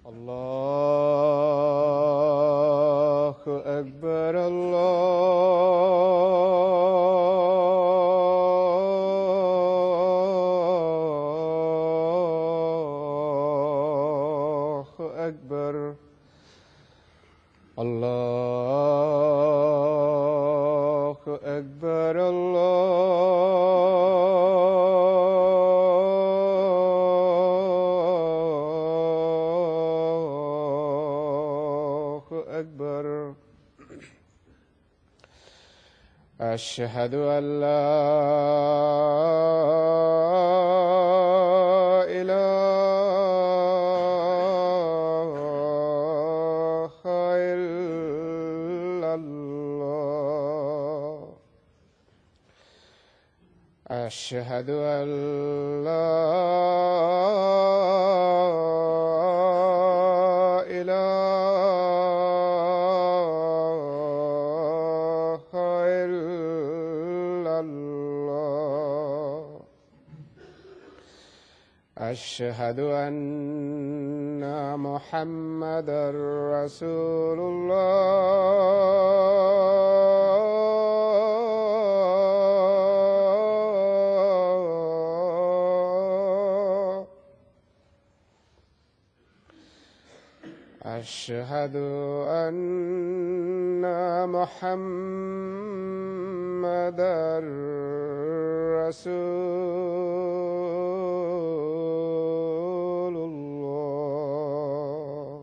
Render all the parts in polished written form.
الله أكبر الله أكبر الله أكبر الله أكبر. أشهد أن لا إله إلا الله. أشهد أن لا إله إلا الله. أشهد أن محمدًا رسول الله. أشهد أن محمدًا رسول الله.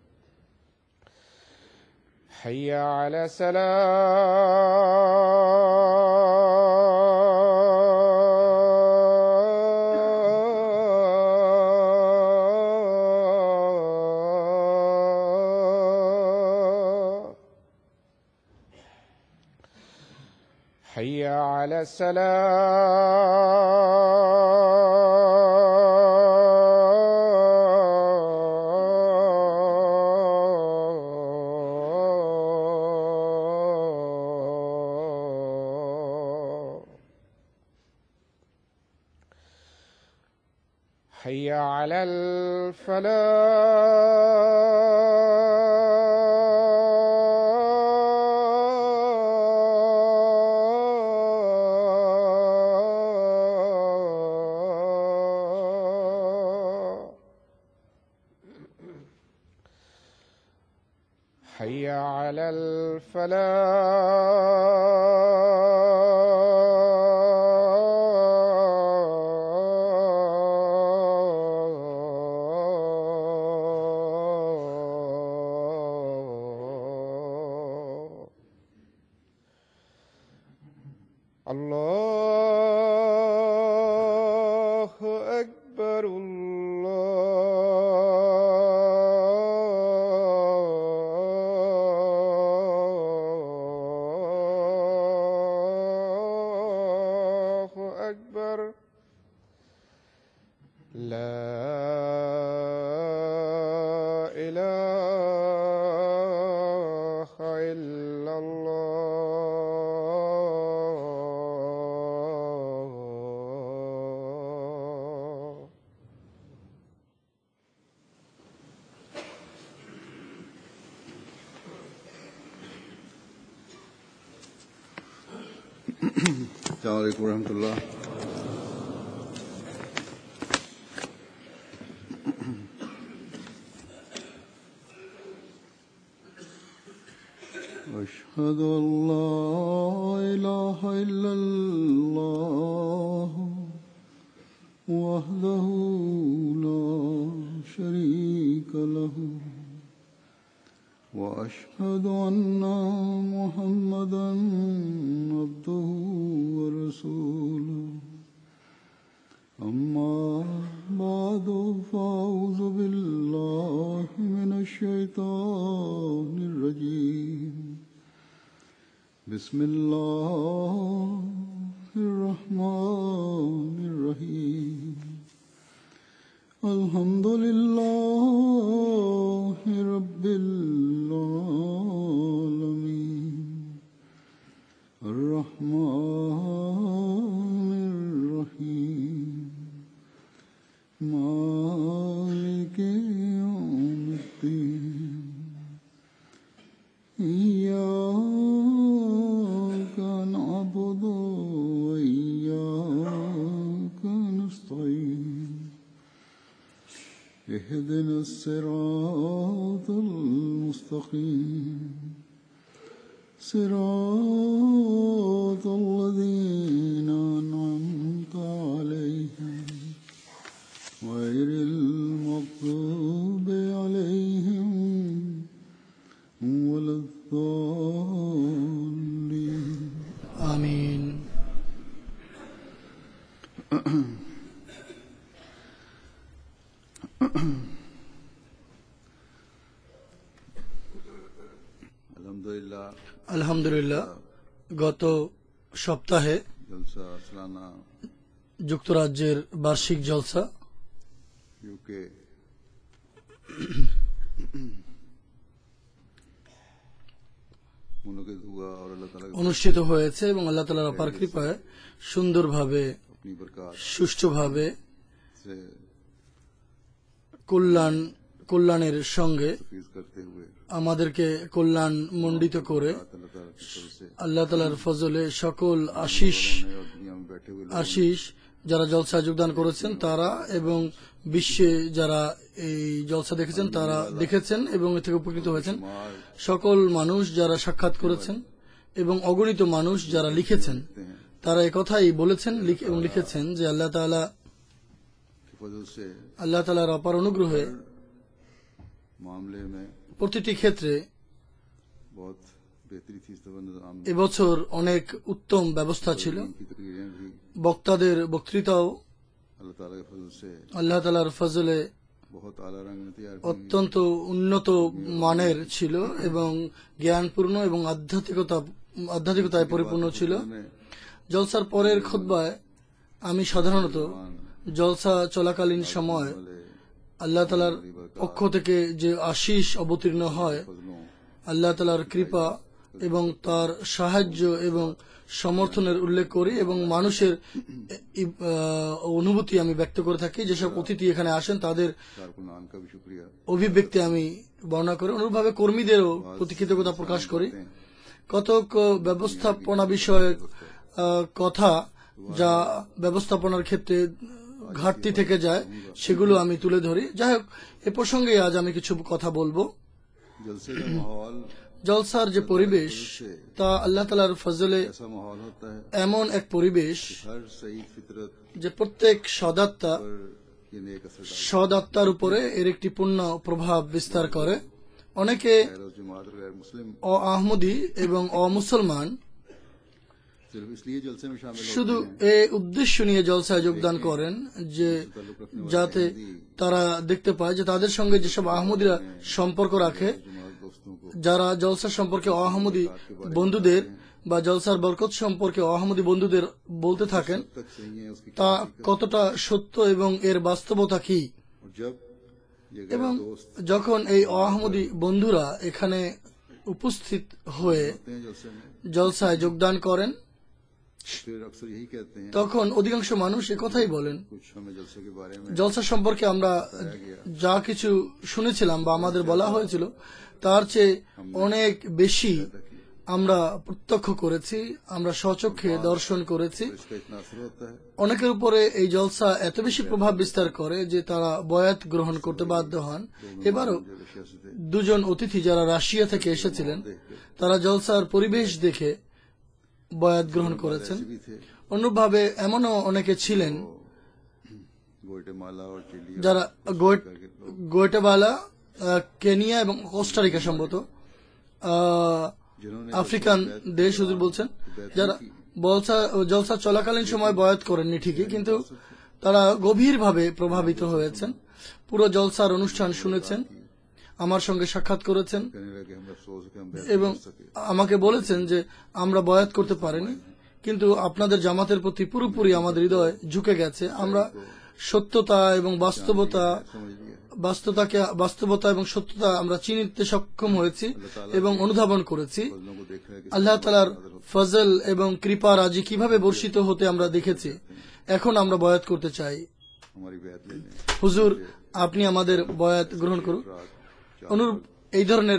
حي على الصلاة. حي على السلام. حي على الفلاح. حي على الفلاح. الله أكبر الله أكبر. لا إله إلا الله. السلام عليكم ورحمة الله. أشهد أن لا إله إلا الله وحده لا شريك له وأشهد أن محمدًا عبده ورسوله. أما بعد فأعوذ بالله من الشيطان الرجيم. بسم الله الرحمن الرحيم. الحمد لله رب العالمين. الرحمن الرحيم. مالك يوم الصراط المستقيم صراط الذين أنعمت عليهم غير المغضوب عليهم ولا الضالين আমিন। আলহামদুলিল্লাহ, গত সপ্তাহে जलसा सालाना যুক্তরাজ্যের বার্ষিক জলসা यूके मुनक़िद हुआ और अल्लाह ताला অনুষ্ঠিত হয়েছে এবং আল্লাহ তাআলার অপার কৃপায় সুন্দরভাবে अपनी बरकत সুষ্ঠুভাবে से কল্যাণের সঙ্গে फीज करते हुए আমাদেরকে কল্যাণ মণ্ডিত করে अल्लाह ताला की तरफ से আল্লাহ তাআলার ফজলে সকল আশিস और दुनिया में बैठे हुए আশিস যারা জলসায় যোগদান করেছেন তারা এবং বিশ্বে যারা এই জলসা দেখেছেন তারা দেখেছেন এবং এ থেকে উপকৃত হয়েছেন, সকল মানুষ যারা সাক্ষাৎ করেছেন এবং অগণিত মানুষ যারা লিখেছেন তারা একথাই বলেছেন এবং লিখেছেন যে আল্লাহ তাআলা की फजल से আল্লাহ তাআলার অপার অনুগ্রহে मामले में প্রতিটি ক্ষেত্রে बहुत बेहतरी थी। इस तरह निज़ाम এবছর অনেক উত্তম ব্যবস্থা ছিল। की तकरीरें भी বক্তাদের বক্তৃতাও अल्लाह ताला के फजल से আল্লাহ তাআলার ফজলে बहुत आला रंग में तैयार की অত্যন্ত উন্নত মানের ছিল এবং জ্ঞানপূর্ণ এবং আধ্যাত্মিকতায় পরিপূর্ণ ছিল। জলসার পরের খুতবায় আমি সাধারণত জলসা চলাকালীন সময় আল্লাহ তাআলার পক্ষ থেকে যে আশিস অবতীর্ণ হয়, फजलों আল্লাহ তাআলার কৃপা এবং তার সাহায্য এবং সমর্থনের উল্লেখ করি এবং মানুষের অনুভূতি আমি ব্যক্ত করে থাকি। যেসব অতিথি এখানে আসেন তাদের कारकुनान का भी शुक्रिया অভিব্যক্তি আমি বর্ণনা করি, অনুরূপভাবে কর্মীদেরও প্রতি কৃতজ্ঞতা প্রকাশ করি। কতক ব্যবস্থাপনা বিষয়ক কথা যা ব্যবস্থাপনার ক্ষেত্রে ঘাটতি থেকে যায় সেগুলো আমি তুলে ধরি। যাই হোক, এ প্রসঙ্গে আজ আমি কিছু কথা বলবো। जलसे का माहौल জলসার যে পরিবেশ তা আল্লাহ তাআলার ফজলে ऐसा माहौल होता है এমন এক পরিবেশ हर सही फितरत যে প্রত্যেক সদাত্মা पर ये नेक असर डालता সদাত্মার উপরে এর একটি পূর্ণ প্রভাব বিস্তার করে। অনেকে है। गैर जमात और गैर मुस्लिम অআহমদী এবং অমুসলমান सिर्फ इसलिए जलसे में शामिल শুধু होते हैं এই উদ্দেশ্য নিয়ে জলসায় যোগদান করেন যে যাতে তারা দেখতে পায় যে তাদের সঙ্গে যেসব আহমদীরা সম্পর্ক রাখে, जमात दोस्तों को যারা জলসা সম্পর্কে অআহমদী বন্ধুদের বা জলসার বরকত সম্পর্কে অআহমদী বন্ধুদের বলতে থাকেন तक सही है उसकी তা কতটা সত্য এবং এর বাস্তবতা কি। और जब ये এবং गैर दोस्त যখন এই অআহমদী বন্ধুরা এখানে উপস্থিত হয়ে होते हैं जलसे में জলসায় যোগদান করেন फिर अक्सर यही कहते हैं তখন অধিকাংশ মানুষ একথাই বলেন, कुछ हमें जलसे के बारे में জলসা সম্পর্কে আমরা যা কিছু শুনেছিলাম বা আমাদের বলা হয়েছিল তার চেয়ে অনেক বেশি আমরা প্রত্যক্ষ করেছি, আমরা স্বচক্ষে দর্শন করেছি। इसका इतना असर होता है অনেকের উপরে এই জলসা এত বেশি প্রভাব বিস্তার করে যে তারা বয়াত গ্রহণ করতে বাধ্য হন। এবারও जो रशिया से थे দুজন অতিথি যারা রাশিয়া থেকে এসেছিলেন তারা জলসার পরিবেশ দেখে বয়াত গ্রহণ করেছেন। भी थे অনুরূপভাবে এমনও অনেকে ছিলেন ग्वाटेमाला और चिली যারা গোয়েটামালা, কেনিয়া এবং কোস্টারিকা সম্ভবত जिन्होंने আফ্রিকান দেশ হুজুর বলছেন, যারা জলসা চলাকালীন সময় বয়াত করেননি ঠিকই, কিন্তু তারা গভীরভাবে প্রভাবিত হয়েছেন, পুরো জলসার অনুষ্ঠান শুনেছেন, আমার সঙ্গে সাক্ষাৎ করেছেন कहने लगे हम अफसोस है कि हम এবং আমাকে বলেছেন যে আমরা বয়াত করতে পারিনি, কিন্তু আপনাদের জামাতের প্রতি পুরোপুরি আমাদের হৃদয় ঝুঁকে গেছে। আমরা সত্যতা এবং বাস্তবতা এবং সত্যতা আমরা চিনতে সক্ষম হয়েছি এবং অনুধাবন করেছি। फजलों को देखा है कि আল্লাহ তাআলার ফজল এবং কৃপা রাজি কিভাবে বর্ষিত হতে আমরা দেখেছি। এখন আমরা বয়াত করতে চাই। हमारी बैत लेने হুজুর, আপনি আমাদের বয়াত গ্রহণ করুন। অনুরূপ এই ধরনের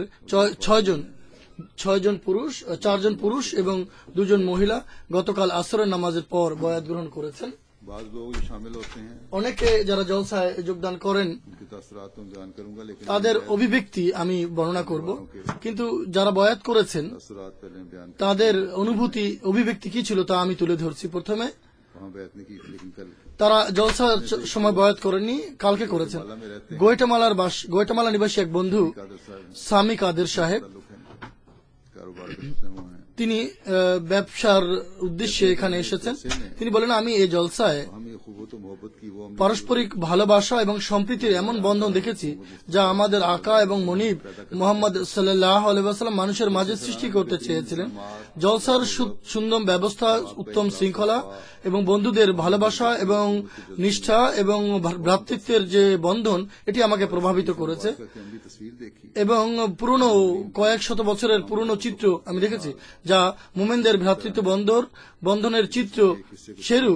ছয়জন পুরুষ, 4 জন পুরুষ এবং 2 জন মহিলা গতকাল আসরের নামাজের পর বয়াত গ্রহণ করেছেন। बाज लोग जो शामिल होते हैं অনেকে যারা জলসায় যোগদান করেন उनके तसरात तो बयान करूंगा, लेकिन তাদের অভিব্যক্তি আমি বর্ণনা করব, কিন্তু যারা বয়াত করেছেন तसरात पहले बयान তাদের অভিব্যক্তি কি ছিল তা আমি তুলে ধরছি। প্রথমে वहाँ बैत नहीं की, लेकिन कल তারা জলসার সময় বয়াত করেননি, কালকে করেছেন। গোয়েটামালা নিবাসী এক বন্ধু कादर साहब সামি কাদের সাহেব, ताल्लुक है, कारोबार के सिलसिले में वहाँ हैं। তিনি ব্যবসার উদ্দেশ্যে এখানে এসেছেন। তিনি বলেন, আমি এই জলসায় हम ये खूबत व मोहब्बत की वो हमने পারস্পরিক ভালোবাসা এবং সম্প্রীতির এমন বন্ধন দেখেছি যা আমাদের আকা এবং মনিব মোহাম্মদ সাল্লাল্লাহু আলাইহি ওয়াসাল্লাম মানুষের মাঝে সৃষ্টি করতে চেয়েছিলেন। জলসার সুন্দর ব্যবস্থা, উত্তম শৃঙ্খলা এবং বন্ধুদের ভালোবাসা এবং নিষ্ঠা এবং ভ্রাতৃত্বের যে বন্ধন, এটি আমাকে প্রভাবিত করেছে। करके हम भी तस्वीर देखी। এবং পুরনো কয়েক শত বছরের পুরনো চিত্র আমি দেখেছি যা মোমেনদের ভ্রাতৃত্ব বন্ধনের চিত্র সেরূপ।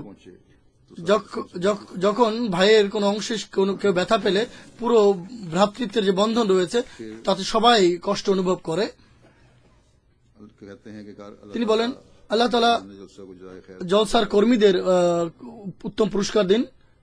যখন ভাইয়ের কোন অংশে কেউ ব্যথা পেলে পুরো ভ্রাতৃত্বের যে বন্ধন রয়েছে তাতে সবাই কষ্ট অনুভব করে। कहते हैं कि তিনি বলেন, আল্লাহ তাআলা जलसा को जाए खैर। জলসার কর্মীদের উত্তম পুরস্কার দিন।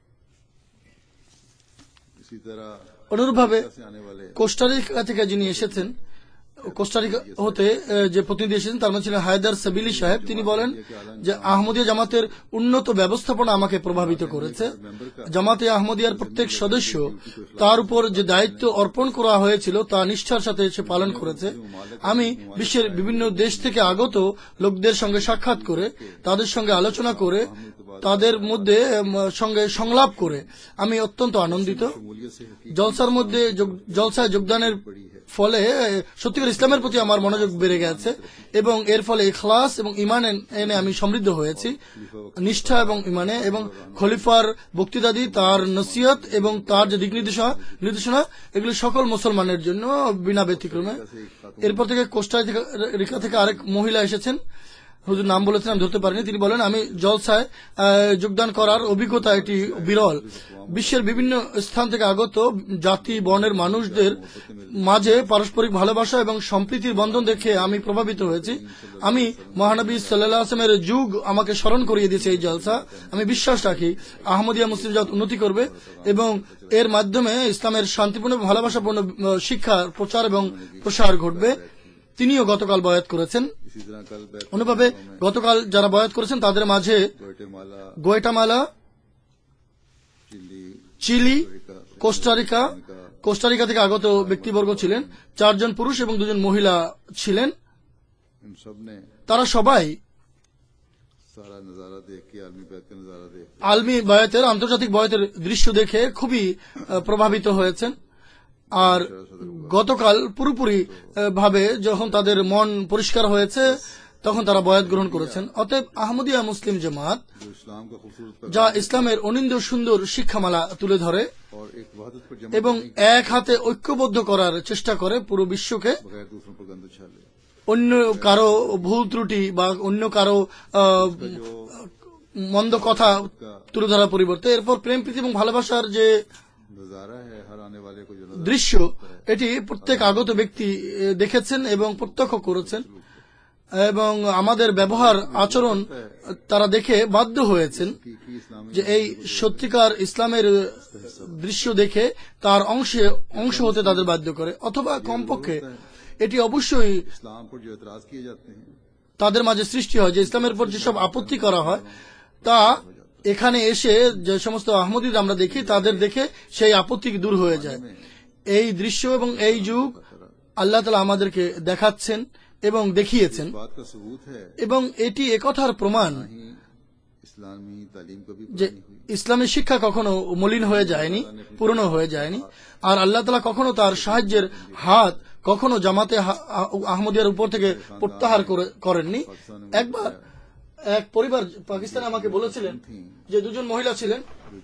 इसी तरह অনুরূপভাবে से आने वाले কোস্টারিকা থেকে যিনি এসেছেন, কোস্টারিকা হতে যে প্রতিনিধি এসেছেন তার মধ্যে ছিলেন হায়দার সাবিলি সাহেব। তিনি বলেন যে আহমদিয়া জামাতের উন্নত ব্যবস্থাপনা আমাকে প্রভাবিত করেছে। জামাতে আহমদিয়ার প্রত্যেক সদস্য তার উপর যে দায়িত্ব অর্পণ করা হয়েছিল তা নিষ্ঠার সাথে সে পালন করেছে। আমি বিশ্বের বিভিন্ন দেশ থেকে আগত লোকদের সঙ্গে সাক্ষাৎ করে, তাদের সঙ্গে আলোচনা করে, তাদের মধ্যে সঙ্গে সংলাপ করে আমি অত্যন্ত আনন্দিত। জলসায় যোগদানের ফলে সত্যিকার ইসলামের প্রতি আমার মনোযোগ বেড়ে গেছে এবং এর ফলে ইখলাস এবং ইমান এনে আমি সমৃদ্ধ হয়েছি। নিষ্ঠা এবং ইমানে এবং খলিফার বক্তৃতাদি, তার নসিহত এবং তার যে দিক নির্দেশনা এগুলি সকল মুসলমানের জন্য বিনা ব্যতিক্রমে। এরপর থেকে কোস্টারিকা থেকে আরেক মহিলা এসেছেন, হুজুর নাম বলেছেন আমি ধরতে পারিনি। তিনি বলেন, আমি জলসায় যোগদান করার অভিজ্ঞতা এটি বিরল। বিশ্বের বিভিন্ন স্থান থেকে আগত জাতি বর্ণের মানুষদের মাঝে পারস্পরিক ভালোবাসা এবং সম্প্রীতির বন্ধন দেখে আমি প্রভাবিত হয়েছি। আমি মহানবী সাল্লাল্লাহু আলাইহি ওয়াসাল্লামের যুগ আমাকে স্মরণ করিয়ে দিয়েছে এই জলসা। আমি বিশ্বাস রাখি আহমদিয়া মুসলিম জামাত উন্নতি করবে এবং এর মাধ্যমে ইসলামের শান্তিপূর্ণ ভালোবাসাপূর্ণ শিক্ষার প্রচার এবং প্রসার ঘটবে। তিনিও গতকাল বয়াত করেছেন। অনুভাবে গতকাল যারা বয়াত করেছেন তাদের মাঝে গোয়েটামালা, চিলি, কোস্টারিকা থেকে আগত ব্যক্তিবর্গ ছিলেন। 4 জন পুরুষ এবং 2 জন মহিলা ছিলেন। তারা সবাই আলমি বয়াতের, আন্তর্জাতিক বয়াতের দৃশ্য দেখে খুবই প্রভাবিত হয়েছেন। আর গতকাল পুরোপুরি ভাবে যখন তাদের মন পরিষ্কার হয়েছে তখন তারা বয়াত গ্রহণ করেছেন। অতএব আহমদিয়া মুসলিম জামাত যা ইসলামের অনিন্দ সুন্দর শিক্ষামালা তুলে ধরে এবং এক হাতে ঐক্যবদ্ধ করার চেষ্টা করে পুরো বিশ্বকে, অন্য কারো ভুল ত্রুটি বা অন্য কারো মন্দ কথা তুলে ধরার পরিবর্তে এরপর প্রেম প্রীতি এবং ভালোবাসার যে দৃশ্য এটি প্রত্যেক আগত ব্যক্তি দেখেছেন এবং প্রত্যক্ষ করেছেন এবং আমাদের ব্যবহার আচরণ তারা দেখে বাধ্য হয়েছেন যে এই সত্যিকার ইসলামের দৃশ্য দেখে তার অংশ হতে তাদের বাধ্য করে, অথবা কমপক্ষে এটি অবশ্যই তাদের মাঝে সৃষ্টি হয় যে ইসলামের উপর যেসব আপত্তি করা হয় তা এখানে এসে যে সমস্ত আহমদীদ আমরা দেখি তাদের দেখে সেই আপত্তি দূর হয়ে যায়। এই দৃশ্য এবং এই যুগ আল্লাহ তাআলা আমাদেরকে দেখাচ্ছেন এবং দেখিয়েছেন এবং এটি একথার প্রমাণ যে ইসলামী শিক্ষা কখনো মলিন হয়ে যায়নি, পুরনো হয়ে যায়নি। আর আল্লাহ তাআলা কখনো তার সাহায্যের হাত কখনো জামাতে আহমদিয়ার উপর থেকে প্রত্যাহার করেননি। একবার এক পরিবার পাকিস্তানে আমাকে বলেছিলেন যে 2 জন মহিলা ছিলেন,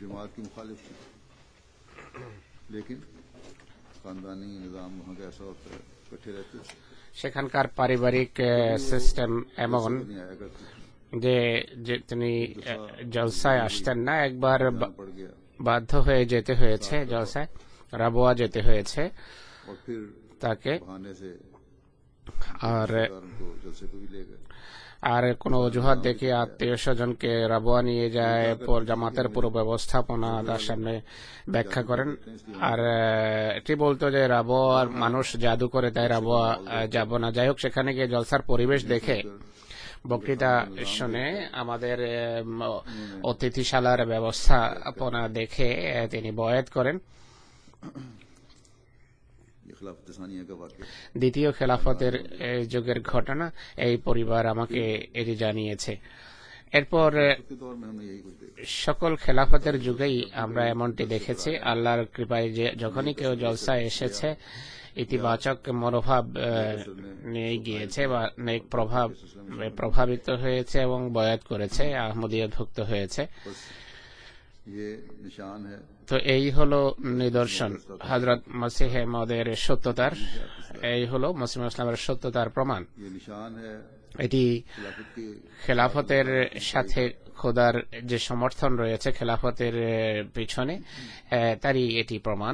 সেখানকার পারিবারিক সিস্টেম এমন যে তিনি জলসায় আসতেন না, একবার বাধ্য হয়ে যেতে হয়েছে জলসায়, রাবোয়া যেতে হয়েছে তাকে। আর আর কোনো অজুহাত দেখে আত্মীয় স্বজনকে রাবোয়া নিয়ে যায়, জামাতের পুরো ব্যবস্থাপনা তার সামনে ব্যাখ্যা করেন। আর এটি বলতো যে রাবোয়ার মানুষ জাদু করে, তাই রাবোয়া যাব না। যাই হোক, সেখানে গিয়ে জলসার পরিবেশ দেখে, বক্তৃতা শুনে, আমাদের অতিথিশালার ব্যবস্থাপনা দেখে তিনি বয়াত করেন। দ্বিতীয় খেলাফতের যুগের ঘটনা এই পরিবার আমাকে এটি জানিয়েছে। এরপর সকল খেলাফতের যুগেই আমরা এমনটি দেখেছি। আল্লাহর কৃপায় যে যখনই কেউ জলসায় এসেছে, ইতিবাচক মনোভাব নিয়ে গিয়েছে বা নেক প্রভাবিত হয়েছে এবং বয়াত করেছে, আহমদিয়তভুক্ত হয়েছে। তো এই হলো নিদর্শন হযরত মসিহ মওদের সত্যতার, এই হলো মুসলিম ইসলামের সত্যতার প্রমাণ। এটি খেলাফতের সাথে খোদার যে সমর্থন রয়েছে খেলাফতের পিছনে, তারই এটি প্রমাণ।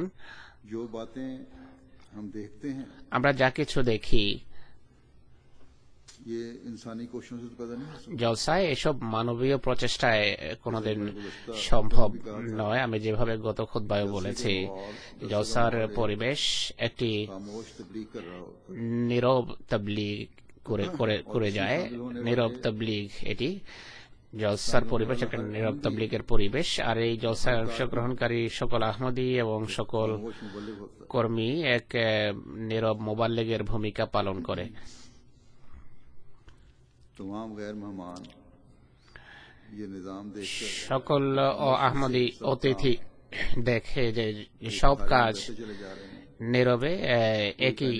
আমরা যা কিছু দেখি জলসায়, এসব মানবীয় প্রচেষ্টায় কোনোদিন সম্ভব নয়। আমি যেভাবে গত খুতবায় বলেছি, জলসার পরিবেশ একটি নীরব তাবলীগ করে যায়। নীরব তাবলীগ, এটি জলসার পরিবেশ একটা নীরব তাবলীগের পরিবেশ। আর এই জলসায় অংশগ্রহণকারী সকল আহমদী এবং সকল কর্মী এক নীরব মুবাল্লিগের ভূমিকা পালন করে। সকল আহমদী অতিথি দেখে যে সব কাজ নীরবে একই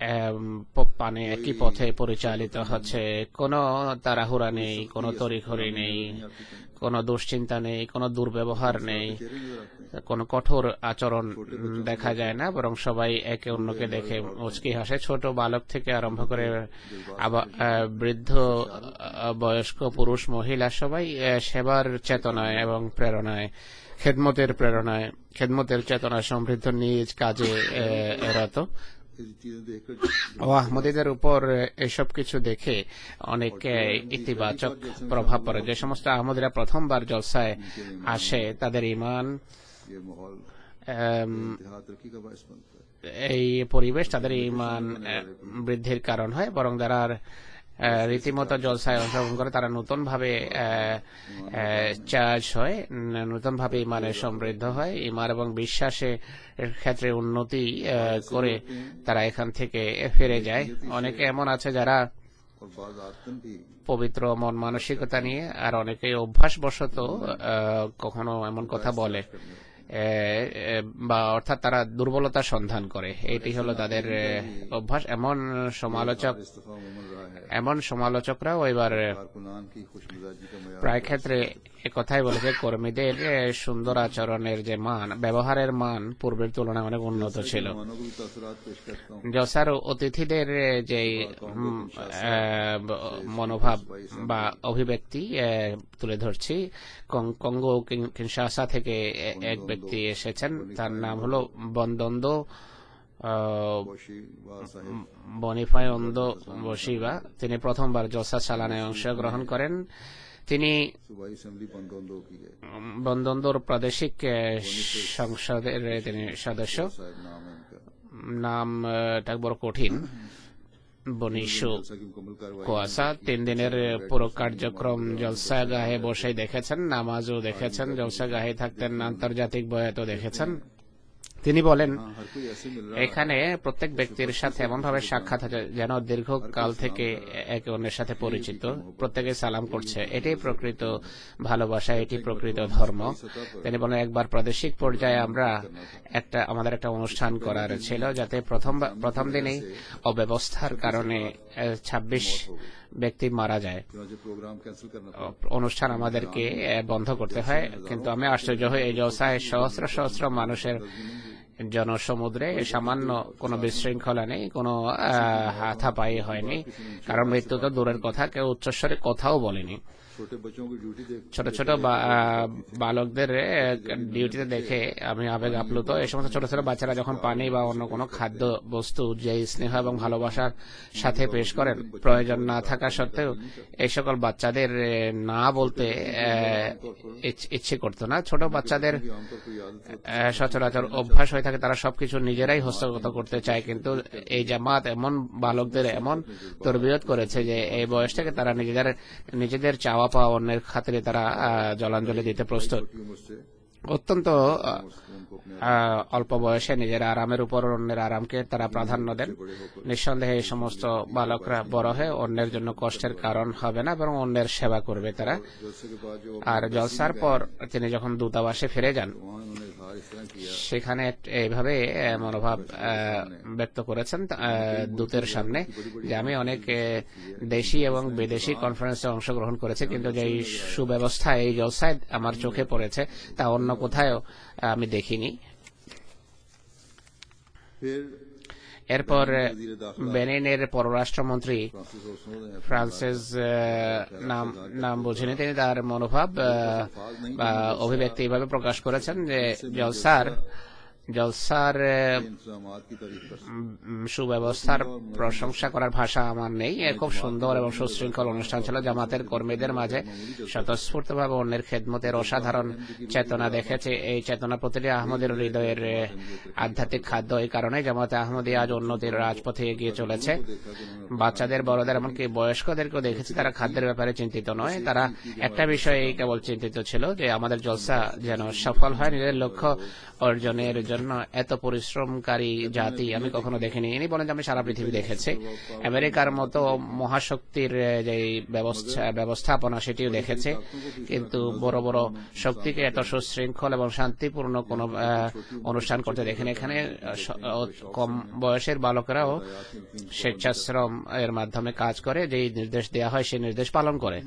পথে পরিচালিত হচ্ছে। কোনো তাড়াহুড়া নেই, কোনো তড়িঘড়ি নেই, কোনো দুশ্চিন্তা নেই, কোনো দুর্ব্যবহার নেই, কোনো কঠোর আচরণ দেখা যায় না, বরং সবাই একে অন্যকে দেখে মুচকি হাসে। ছোট বালক থেকে আরম্ভ করে বৃদ্ধ, বয়স্ক, পুরুষ, মহিলা সবাই সেবার চেতনায় এবং প্রেরণায়, খেদমতের চেতনা সমৃদ্ধ নিজ কাজে এরত। ও আহমদীদের উপর এসব কিছু দেখে অনেক ইতিবাচক প্রভাব পড়ে। যে সমস্ত আহমদীরা প্রথমবার জলসায় আসে, তাদের ঈমান, এই পরিবেশ তাদের ঈমান বৃদ্ধির কারণ হয়, বরং যারা রীতিমতো জলসায় অংশগ্রহণ করে তারা নতুন ভাবে চার্জ হয়, নতুন ভাবে ঈমানে সমৃদ্ধ হয়, ঈমান এবং বিশ্বাসের ক্ষেত্রে উন্নতি করে তারা এখান থেকে ফিরে যায়। অনেকে এমন আছে যারা পবিত্র মন মানসিকতা নিয়ে, আর অনেকে অভ্যাসবশত কখনো এমন কথা বলে বা অর্থাৎ তারা দুর্বলতার সন্ধান করে। এটি হলো তাদের অভ্যাস। এমন সমালোচকরাও এবার প্রায় ক্ষেত্রে কথাই বলেছে কর্মীদের সুন্দর আচরণের যে মান, ব্যবহারের মান পূর্বের তুলনায় অনেক উন্নত ছিল। জলসার অতিথিদের যে মনোভাব বা অভিব্যক্তি তুলে ধরছি। কঙ্গো কিনশাসা থেকে এক ব্যক্তি এসেছেন, তার নাম হলো বন্দন্দো বনিফায়ন্দ বসিবা। তিনি প্রথমবার জলসা চালানায় অংশগ্রহণ করেন। তিনি বন্দন্দোর প্রাদেশিক সংসদের তিনি সদস্য। নামটা বড় কঠিন, বনিশু কোয়াসা। 3 দিনের পুরো কার্যক্রম জলসা গাহে বসে দেখেছেন, নামাজও দেখেছেন, জলসা গাহে থাকতেন, আন্তর্জাতিক বয়াতও দেখেছেন। তিনি বলেন, এখানে প্রত্যেক ব্যক্তির সাথে এমন ভাবে সাক্ষাৎ আছে যেন দীর্ঘকাল থেকে একে অন্যের সাথে পরিচিত, প্রত্যেকে সালাম করছে। এটাই প্রকৃত ভালোবাসা, এটি প্রকৃত ধর্ম। তিনি বলেন, একবার প্রাদেশিক পর্যায়ে আমাদের একটা অনুষ্ঠান করার ছিল, যাতে প্রথম দিনেই অব্যবস্থার কারণে 26 ব্যক্তি মারা যায়। অনুষ্ঠান আমাদেরকে বন্ধ করতে হয়, কিন্তু আমি আশ্চর্য হই এই জলসায় সহস্র সহস্র মানুষের জনসমুদ্রে সামান্য কোনো বিশৃঙ্খলা নেই, কোনো হাতাপাই হয়নি, কারণ মৃত্যু তো দূরের কথা, কেউ উচ্চস্বরে কথাও বলেনি। ছোট ছোট বালকদের ডিউটিতে দেখে আমি আবেগ আপ্লুত। এই সমস্ত ছোট ছোট বাচ্চারা যখন পানি বা অন্য কোনো খাদ্য বস্তু যে স্নেহ এবং ভালোবাসার সাথে পেশ করেন, প্রয়োজন না থাকা সত্ত্বেও এই সকল বাচ্চাদের না বলতে ইচ্ছে করতো না। ছোট বাচ্চাদের সচরাচর অভ্যাস হয়ে থাকে, তারা সবকিছু নিজেরাই হস্তগত করতে চায়, কিন্তু এই জামাত এমন বালকদের এমন তরবিয়ত করেছে যে এই বয়স থেকে তারা নিজেদের চাওয়া পাওয়া অন্যের খাতিরে তারা জলাঞ্জলি দিতে প্রস্তুত। অত্যন্ত অল্প বয়সে নিজের আরামের উপর অন্যের আরামকে তারা প্রাধান্য দেন। নিঃসন্দেহে এই সমস্ত বালকরা বড় হয়ে অন্যের জন্য কষ্টের কারণ হবে না, বরং অন্যের সেবা করবে তারা। আর জলসার পর তিনি যখন দূতাবাসে ফিরে যান, সেখানে এইভাবে মনোভাব ব্যক্ত করেছেন দূতের সামনে যে আমি অনেক দেশি এবং বিদেশি কনফারেন্সে অংশগ্রহণ করেছি, কিন্তু যে সুব্যবস্থা এই জলসায় আমার চোখে পড়েছে তা অন্য কোথাও আমি দেখিনি। এরপর বেনিনের পররাষ্ট্রমন্ত্রী ফ্রান্সিস নাম বুঝিনি, তিনি তার মনোভাব বা অভিব্যক্তি এইভাবে প্রকাশ করেছেন যে জলসার সুব্যবস্থার প্রশংসা করার ভাষা আমার নেই। খুব সুন্দর এবং সুশৃঙ্খল অনুষ্ঠান ছিল। জামাতের কর্মীদের মাঝে স্বতঃস্ফূর্তভাবে অন্যের খেদমতের অসাধারণ চেতনা দেখেছে। এই চেতনা প্রতিটি আহমদের হৃদয়ের আধ্যাত্মিক খাদ্য। এই কারণে জামাতে আহমদী আজ উন্নতির রাজপথে এগিয়ে চলেছে। বাচ্চাদের, বড়দের, এমনকি বয়স্কদেরকেও দেখেছি তারা খাদ্যের ব্যাপারে চিন্তিত নয়। তারা একটা বিষয়ে কেবল চিন্তিত ছিল যে আমাদের জলসা যেন সফল হয়। নিজের লক্ষ্য অর্জনের জন্য এত পরিশ্রমকারী জাতি আমি কখনো দেখিনি। ইনি বলেন যে আমি সারা পৃথিবী দেখেছি। আমেরিকার মতো মহাশক্তির যে ব্যবস্থাপনা সেটিও দেখেছে, কিন্তু বড় বড় শক্তিকে এত সুশৃঙ্খল এবং শান্তিপূর্ণ কোনো অনুষ্ঠান করতে দেখিনি। এখানে কম বয়সের বালকেরাও স্বেচ্ছাশ্রম এর মাধ্যমে কাজ করে, যেই নির্দেশ দেওয়া হয় সেই নির্দেশ পালন করে।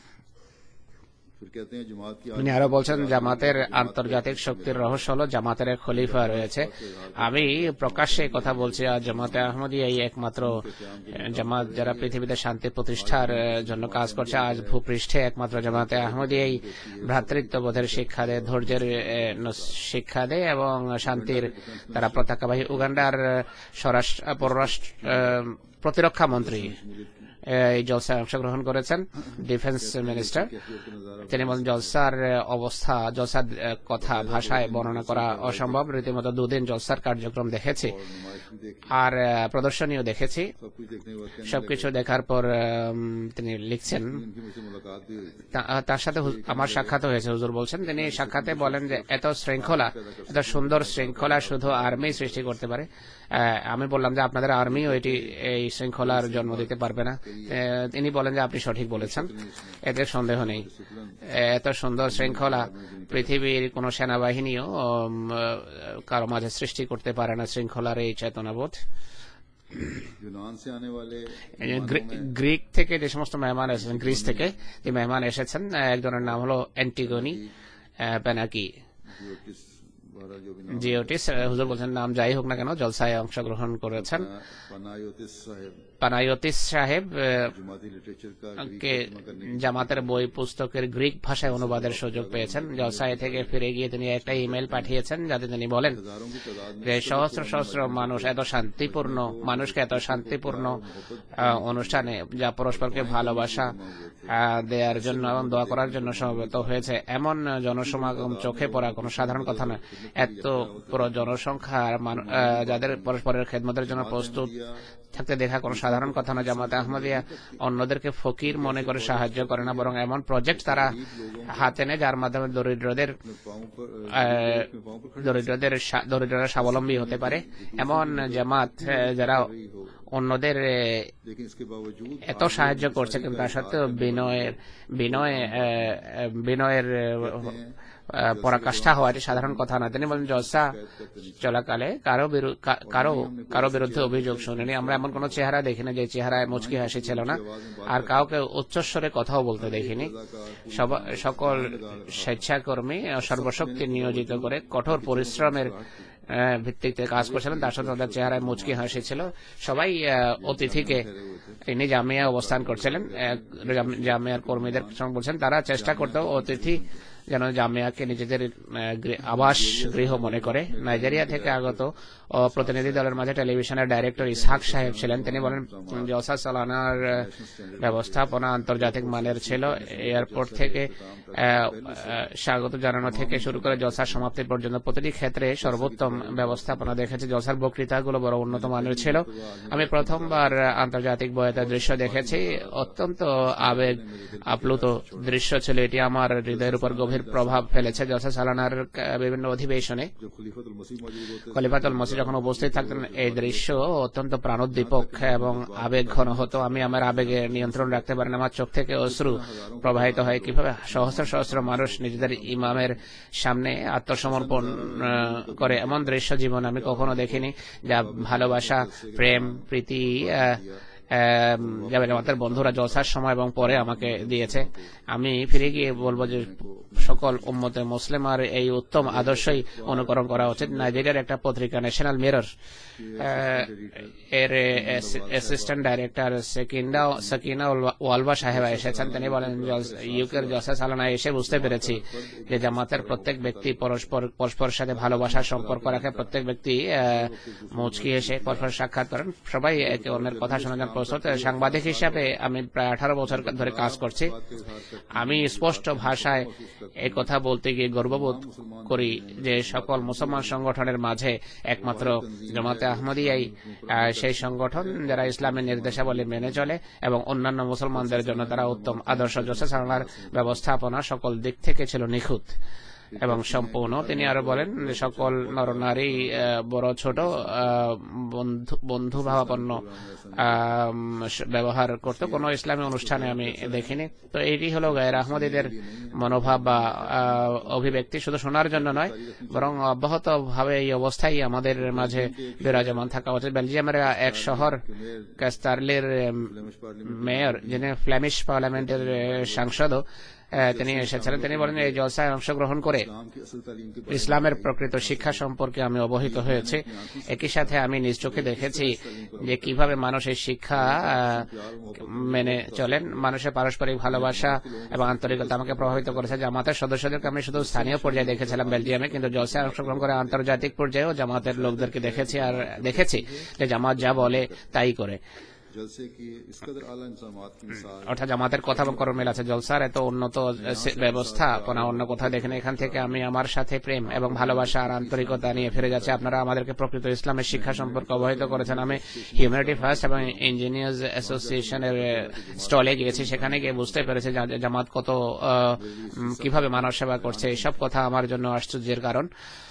তিনি আরো বলছেন জামাতের আন্তর্জাতিক শক্তির রহস্য হল জামাতের এক খলিফা রয়েছে। আমি প্রকাশ্যে কথা বলছি, আর জামাতে আহমদী এই একমাত্র জামাত যারা পৃথিবীতে শান্তি প্রতিষ্ঠার জন্য কাজ করছে। আজ ভূপৃষ্ঠে একমাত্র জামাতে আহমদী এই ভ্রাতৃত্ববোধের শিক্ষা দেয়, ধৈর্যের শিক্ষা দেয় এবং শান্তির তারা পতাকাবাহী। উগান্ডার প্রতিরক্ষা মন্ত্রী এই জলসায় অংশগ্রহণ করেছেন, ডিফেন্স মিনিস্টার। তিনি বলেন জলসার অবস্থা, জলসার কথা ভাষায় বর্ণনা করা অসম্ভব। রীতিমতো দুদিন জলসার কার্যক্রম দেখেছি আর প্রদর্শনীও দেখেছি। সবকিছু দেখার পর তিনি লিখছেন, তার সাথে আমার সাক্ষাৎ হয়েছে। হুজুর বলছেন, তিনি সাক্ষাতে বলেন যে এত শৃঙ্খলা, এত সুন্দর শৃঙ্খলা শুধু আর্মি সৃষ্টি করতে পারে। আমি বললাম যে আপনাদের আর্মিও এই শৃঙ্খলার জন্ম দিতে পারবে না। তিনি বলেন যে আপনি সঠিক বলেছেন, এতে সন্দেহ নেই। এত সুন্দর শৃঙ্খলা পৃথিবীর কোন সেনাবাহিনীও কারো মাঝে সৃষ্টি করতে পারে না, শৃঙ্খলার এই চেতনাবোধ। গ্রিক থেকে যে সমস্ত মেহমান এসেছেন, গ্রিস থেকে যে মেহমান এসেছেন, একজনের নাম হলো অ্যান্টিগনি প্যানাকি জিওটিস। হুজুর বলছেন নাম যাই হোক না কেন, জলসায় অংশগ্রহণ করেছেন। পানায়োতিস সাহেব কে জামাতের বই পুস্তকের গ্রিক ভাষায় অনুবাদের সুযোগ পেয়েছেন। জলসায় থেকে ফিরে গিয়ে তিনি একটা ইমেল পাঠিয়েছেন, যাতে তিনি বলেন যে সহস্র সহস্র মানুষ এত শান্তিপূর্ণ, মানুষকে এত শান্তিপূর্ণ অনুষ্ঠানে যা পরস্পরকে ভালোবাসা দেওয়ার জন্য এবং দোয়া করার জন্য সমবেত হয়েছে, এমন জনসমাগম চোখে পড়া কোনো সাধারণ কথা নয়। এত পুরো জনসংখ্যা যাদের পরস্পরের খেদমতের জন্য প্রস্তুত থাকতে দেখা কোনো সাধারণ কথা নয়। জামাতে আহমদিয়া অন্যদেরকে ফকির মনে করে সাহায্য করে না, বরং এমন প্রজেক্ট তারা হাতে নেয় যার মাধ্যমে দরিদ্ররা স্বাবলম্বী হতে পারে। এমন জামাত যারা অন্যদের এত সাহায্য করছে, কিন্তু তার সত্ত্বেও বিনয়ের পরাকাষ্ঠা হওয়া এটি সাধারণ কথা না। তিনি বলেন জলসা চলাকালে কারো বিরুদ্ধে অভিযোগ শুনিনি। আমরা এমন কোন চেহারা দেখিনি যে চেহারায় মুচকি হাসি ছিল না, আর কাউকে উচ্চস্বরে কথাও বলতে দেখিনি। সকল স্বেচ্ছাকর্মী সর্বশক্তি নিয়োজিত করে কঠোর পরিশ্রমের ভিত্তিতে কাজ করছিলেন, তার সাথে তাদের চেহারায় মুচকি হাসি ছিল। সবাই অতিথিকে, তিনি জামিয়া অবস্থান করছিলেন, জামিয়ার কর্মীদের সঙ্গে বলছেন, তারা চেষ্টা করতো অতিথি যেন জামিয়াকে নিজেদের আবাস গৃহ মনে করে। নাইজেরিয়া থেকে আগত প্রতিনিধি দলের মাঝে টেলিভিশনের ডাইরেক্টর ইসহাক সাহেব ছিলেন। তিনি বলেন, জলসা চালানোর ব্যবস্থাপনা আন্তর্জাতিক মানের ছিল। এয়ারপোর্ট থেকে স্বাগত জানানো থেকে শুরু করে জলসার সমাপ্তি পর্যন্ত প্রতিটি ক্ষেত্রে সর্বোত্তম ব্যবস্থাপনা দেখেছি। জলসার বক্তৃতাগুলো বড় উন্নত মানের ছিল। আমি প্রথমবার আন্তর্জাতিক বয়াতের দৃশ্য দেখেছি, অত্যন্ত আবেগ আপ্লুত দৃশ্য ছিল। এটি আমার হৃদয়ের উপর গভীর প্রভাব ফেলেছে। জলসা চালানোর বিভিন্ন অধিবেশনে খলিফাতুল মসিহ যখন উপস্থিত থাকতেন, এই দৃশ্য অত্যন্ত প্রাণোদ্দীপক এবং আবেগ ঘন হতো। আমি আমার আবেগে নিয়ন্ত্রণ রাখতে পারি না, আমার চোখ থেকে অশ্রু প্রবাহিত হয়। কিভাবে সহস্র সহস্র মানুষ নিজেদের ইমামের সামনে আত্মসমর্পণ করে, এমন দৃশ্য জীবন আমি কখনো দেখিনি, যা ভালোবাসা, প্রেম, প্রীতি আমাদের বন্ধুরা জলসার সময় এবং পরে আমাকে দিয়েছে। আমি ফিরে গিয়ে বলবো যে সকল উম্মতে মুসলিম আর এই উত্তম আদর্শই অনুকরণ করা উচিত। নাইজেরিয়ার একটা পত্রিকা ন্যাশনাল মিরর এর অ্যাসিস্ট্যান্ট ডাইরেক্টর সাকিনা ওয়ালবা সাহেবা এসেছেন। তিনি বলেন, ইউকের জলসা চালানায় এসে বুঝতে পেরেছি যে জামাতের প্রত্যেক ব্যক্তি পরস্পরের সাথে ভালোবাসার সম্পর্ক রাখে। প্রত্যেক ব্যক্তি মুচকি এসে পরস্পর সাক্ষাৎ করেন, সবাই একে অন্যের কথা শোনার জন্য প্রস্তুত। সাংবাদিক হিসাবে আমি প্রায় 18 বছর ধরে কাজ করছি। আমি স্পষ্ট ভাষায় এই কথা বলতে গিয়ে গর্ববোধ করি যে সকল মুসলমান সংগঠনের মাঝে একমাত্র জামাতে আহমদিয়াই সেই সংগঠন যারা ইসলামের নির্দেশাবলী মেনে চলে এবং অন্যান্য মুসলমানদের জন্য তারা উত্তম আদর্শ। জলসা চালানোর ব্যবস্থাপনা সকল দিক থেকে ছিল নিখুঁত এবং সম্পূর্ণ। তিনি আরো বলেন, সকল নরনারী বড় ছোট বন্ধুভাবাপন্ন ব্যবহার করতো। কোনো ইসলামী অনুষ্ঠানে আমি দেখিনি। তো এটি হলো গায়ের আহমদীদের মনোভাব বা অভিব্যক্তি, শুধু শোনার জন্য নয়, বরং অব্যাহত ভাবে এই অবস্থায় আমাদের মাঝে বিরাজমান থাকা উচিত। বেলজিয়ামের এক শহর কাস্তারলির মেয়র, যিনি ফ্ল্যামিশ পার্লামেন্টের সাংসদ, তিনি এসেছিলেন। তিনি বলেন, এই জলসায় অংশগ্রহণ করে ইসলামের প্রকৃত শিক্ষা সম্পর্কে আমি অবহিত হয়েছি। একই সাথে আমি নিজ চোখে দেখেছি যে কিভাবে মানুষ এই শিক্ষা মেনে চলেন। মানুষের পারস্পরিক ভালোবাসা এবং আন্তরিকতা আমাকে প্রভাবিত করেছে। জামাতের সদস্যদেরকে আমি শুধু স্থানীয় পর্যায়ে দেখেছিলাম বেলজিয়ামে, কিন্তু জলসায় অংশগ্রহণ করে আন্তর্জাতিক পর্যায়েও জামাতের লোকদেরকে দেখেছি, আর দেখেছি যে জামাত যা বলে তাই করে। অর্থাৎ জামাতের কথা এবং কর্মেল আছে। জলসার এত উন্নত ব্যবস্থাপনা অন্য কোথাও দেখেন। এখান থেকে আমি আমার সাথে প্রেম এবং ভালোবাসা আর আন্তরিকতা নিয়ে ফিরে যাচ্ছি। আপনারা আমাদেরকে প্রকৃত ইসলামের শিক্ষা সম্পর্কে অবহিত করেছেন। আমি হিউম্যানিটি ফার্স্ট এবং ইঞ্জিনিয়ার্স অ্যাসোসিয়েশনের স্টলে গিয়েছি, সেখানে গিয়ে বুঝতে পেরেছি জামাত কত কিভাবে মানব সেবা করছে। এইসব কথা আমার জন্য আশ্চর্যের কারণ।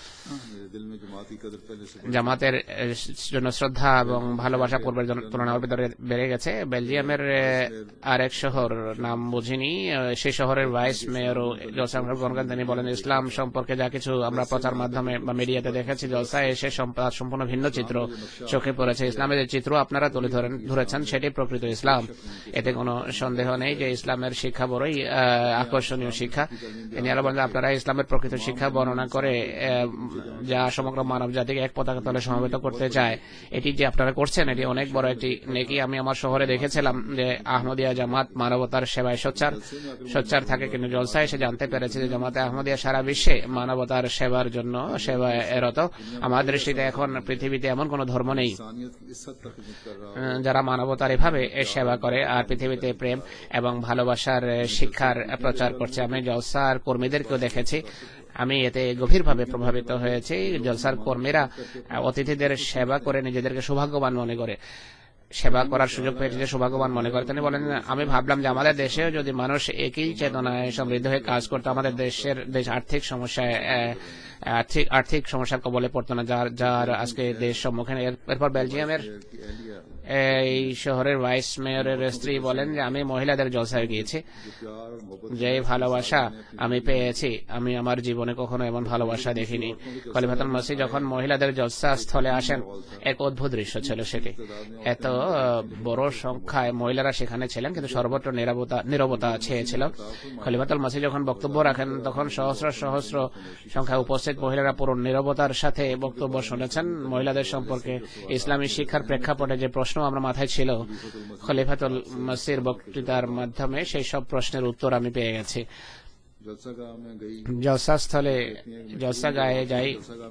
জামাতের জন্য শ্রদ্ধা এবং ভালোবাসা পূর্বের তুলনায় ভিতরে বেড়ে গেছে। বেলজিয়ামের আরেক শহর, নাম বুঝিনি, সেই শহরের ভাইস মেয়রও জলসা অংশগ্রহণ করেন। তিনি বলেন, ইসলাম সম্পর্কে যা কিছু আমরা প্রচার মাধ্যমে বা মিডিয়াতে দেখেছি, জলসায় এসে সম্পূর্ণ ভিন্ন চিত্র চোখে পড়েছে। ইসলামের যে চিত্র আপনারা তুলে ধরেছেন সেটি প্রকৃত ইসলাম। এতে কোনো সন্দেহ নেই যে ইসলামের শিক্ষা বড়ই আকর্ষণীয় শিক্ষা। তিনি আরো বলেন, আপনারা ইসলামের প্রকৃত শিক্ষা বর্ণনা করে যা সমগ্র মানব জাতিকে এক পতাকা তলে সমবেত করতে চায়, এটি যে আপনারা করছেন এটি অনেক বড় একটি নেকি। আমি আমার শহরে দেখেছিলাম যে আহমদিয়া জামাত মানবতার সেবায় সোচ্চার থাকে, কিন্তু জলসায় এসে জানতে পেরেছে যে জামাতে আহমদিয়া সারা বিশ্বে মানবতার সেবার জন্য সেবায় রত। আমার দৃষ্টিতে এখন পৃথিবীতে এমন কোন ধর্ম নেই যারা মানবতার এভাবে সেবা করে আর পৃথিবীতে প্রেম এবং ভালোবাসার শিক্ষার প্রচার করছে। আমি জলসার কর্মীদেরকেও দেখেছি, আমি এতে গভীরভাবে প্রভাবিত হয়েছি। জলসার কর্মীরা অতিথিদের সেবা করে নিজেদেরকে সৌভাগ্যবান মনে করে, সেবা করার সুযোগ পেয়ে নিজেদের সৌভাগ্যবান মনে করে। তিনি বলেন, আমি ভাবলাম যে আমাদের দেশেও যদি মানুষ একই চেতনায় সমৃদ্ধ হয়ে কাজ করতো, আমাদের দেশ আর্থিক সমস্যার কবলে পড়তো না, যার আজকে দেশ সম্মুখীন। এরপর বেলজিয়ামের এই শহরের ভাইস মেয়রের স্ত্রী বলেন যে আমি মহিলাদের জলসায় গিয়েছি, যে ভালোবাসা আমি পেয়েছি আমি আমার জীবনে কখনো এমন ভালোবাসা দেখিনি। খলিফাতুল মসিহ যখন মহিলাদের জলসা স্থলে আসেন, এক অদ্ভুত দৃশ্য ছিল সেটি। এত বড় সংখ্যায় মহিলারা সেখানে ছিলেন, কিন্তু সর্বত্র নীরবতা ছেয়েছিল। খলিফাতুল মসিহ যখন বক্তব্য রাখেন, তখন সহস্র সহস্র সংখ্যায় উপস্থিত উপস্থিত মহিলারা পুরো নীরবতার সাথে বক্তব্য শুনেছেন। মহিলাদের সম্পর্কে ইসলামী শিক্ষার প্রেক্ষাপটে যে প্রশ্ন আমরা মাথায় ছিল খলিফাতুল মসির বক্তৃতার মাধ্যমে সেই সব প্রশ্নের উত্তর আমি পেয়ে গেছি। জলসা স্থলে জলসাগাহে যাই,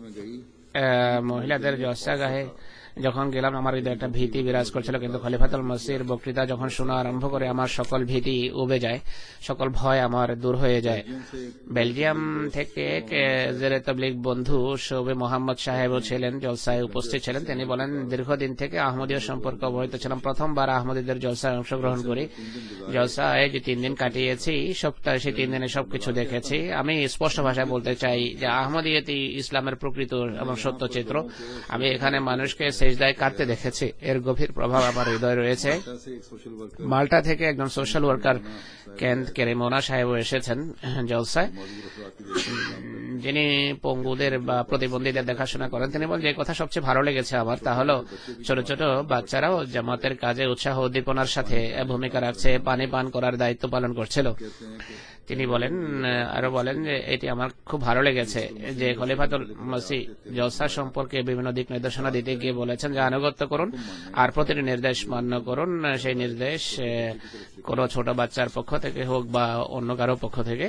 মহিলাদের জলসাগাহে যখন গেলাম আমার হৃদয়ে একটা ভীতি বিরাজ করছিল, কিন্তু খলিফাতুল মসির বক্তৃতা যখন শোনা আরম্ভ করে আমার সকল ভীতি উবে যায়, সকল ভয় আমার দূর হয়ে যায়। বেলজিয়াম থেকে জেরে তবলিগ বন্ধু শোবে মোহাম্মদ সাহেবও ছিলেন, জলসায় উপস্থিত ছিলেন। তিনি বলেন, দীর্ঘদিন থেকে আহমদীয় সম্পর্কে অবহিত ছিলাম, প্রথমবার আহমদীদের জলসায় অংশগ্রহণ করি। জলসায় যে 3 দিন কাটিয়েছি, সপ্তাহে সেই 3 দিনে সবকিছু দেখেছি। আমি স্পষ্ট ভাষায় বলতে চাই যে আহমদীয়তি ইসলামের প্রকৃত এবং সত্য চিত্র। আমি এখানে মানুষকে সেজদায় কাঁদতে দেখেছি, এর গভীর প্রভাব আমার হৃদয়ে রয়েছে। মাল্টা থেকে একজন সোশ্যাল ওয়ার্কার কেন্ট কেরিমোনা সাহেবও এসেছেন জলসায়, যিনি পঙ্গুদের বা প্রতিবন্ধীদের দেখাশোনা করেন। তিনি বলেন, যে কথা সবচেয়ে ভালো লেগেছে আমার তা হলো ছোট ছোট বাচ্চারাও জামাতের কাজে উৎসাহ উদ্দীপনার সাথে ভূমিকা রাখছে, পানি পান করার দায়িত্ব পালন করছিল। তিনি বলেন, আরো বলেন যে এটি আমার খুব ভালো লেগেছে যে খলিফাতুল মসিহ জলসা সম্পর্কে বিভিন্ন দিক নির্দেশনা দিতে গিয়ে বলেছেন যে আনুগত্য করুন আর প্রতিটি নির্দেশ মান্য করুন। সেই নির্দেশ কোনো ছোট বাচ্চার পক্ষ থেকে হোক বা অন্য কারো পক্ষ থেকে।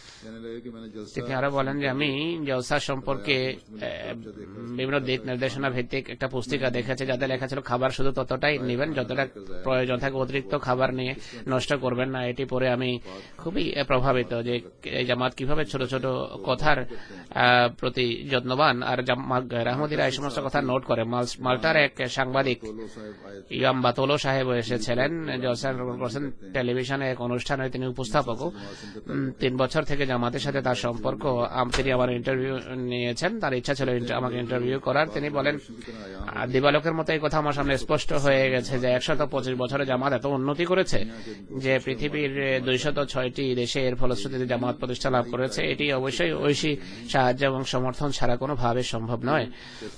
তিনি আরো বলেন যে আমি জলসা সম্পর্কে বিভিন্ন দিক নির্দেশনা ভিত্তিক একটা পুস্তিকা দেখেছি, যাতে লেখা ছিল খাবার শুধু ততটাই নেবেন যতটা প্রয়োজন থাকে, অতিরিক্ত খাবার নিয়ে নষ্ট করবেন না। এটি পরে আমি খুবই প্রভাবিত যে এই জামাত কিভাবে ছোট ছোট কথার প্রতি যত্নবান, আর আহমদীরা এই সমস্ত কথা নোট করে। মাল্টার এক সাংবাদিক ইয়াম বাতোলো সাহেব এসেছিলেন, জলসা করছেন টেলিভিশনে এক অনুষ্ঠানে, তিনি উপস্থাপকও। 3 বছর থেকে জামাতের সাথে তার সম্পর্ক। তিনি আমার ইন্টারভিউ নিয়েছেন, তার ইচ্ছা ছিল আমাকে ইন্টারভিউ করার। তিনি বলেন, দিবালোকের মতো এই কথা আমার সামনে স্পষ্ট হয়ে গেছে যে 125 বছরে জামাত এত উন্নতি করেছে যে পৃথিবীর 206টি দেশে এর ফলশ্রুতিতে জামাত প্রতিষ্ঠা লাভ করেছে। এটি অবশ্যই ঐশী সাহায্য এবং সমর্থন ছাড়া কোনো ভাবে সম্ভব নয়।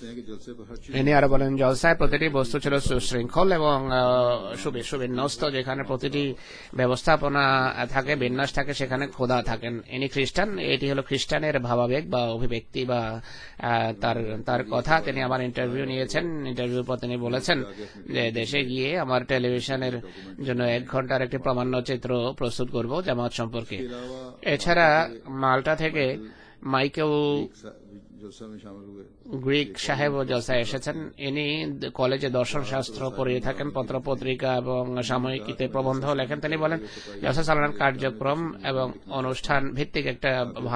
ইনি আরো বলেন, জলসায় প্রতিটি বস্তু ছিল সুশৃঙ্খল এবং সুবিন্যস্ত, যেখানে প্রতিটি ব্যবস্থাপনা থাকে, বিন্যাস থাকে, সেখানে খোদা থাকেন। ইনি খ্রিস্টান, এটি হলো খ্রিস্টানের ভাবাবেগ বা অভিব্যক্তি বা তার কথা। তিনি আমার ইন্টারভিউ নিয়েছেন। ইন্টারভিউর পর তিনি বলেছেন যে দেশে গিয়ে আমার টেলিভিশনের জন্য 1 ঘন্টার একটি প্রামাণ্য চিত্র প্রস্তুত করব জামাত সম্পর্কে। এছাড়া মাল্টা থেকে মাইকেল গ্রিক সাহেব জলসায় এসেছেন। ইনি কলেজে দর্শন শাস্ত্র পড়িয়ে থাকেন, পত্রপত্রিকা এবং সাময়িকীতে প্রবন্ধ লেখেন। তিনি বলেন, জলসা চালানোর কার্যক্রম এবং অনুষ্ঠান ভিত্তিক একটা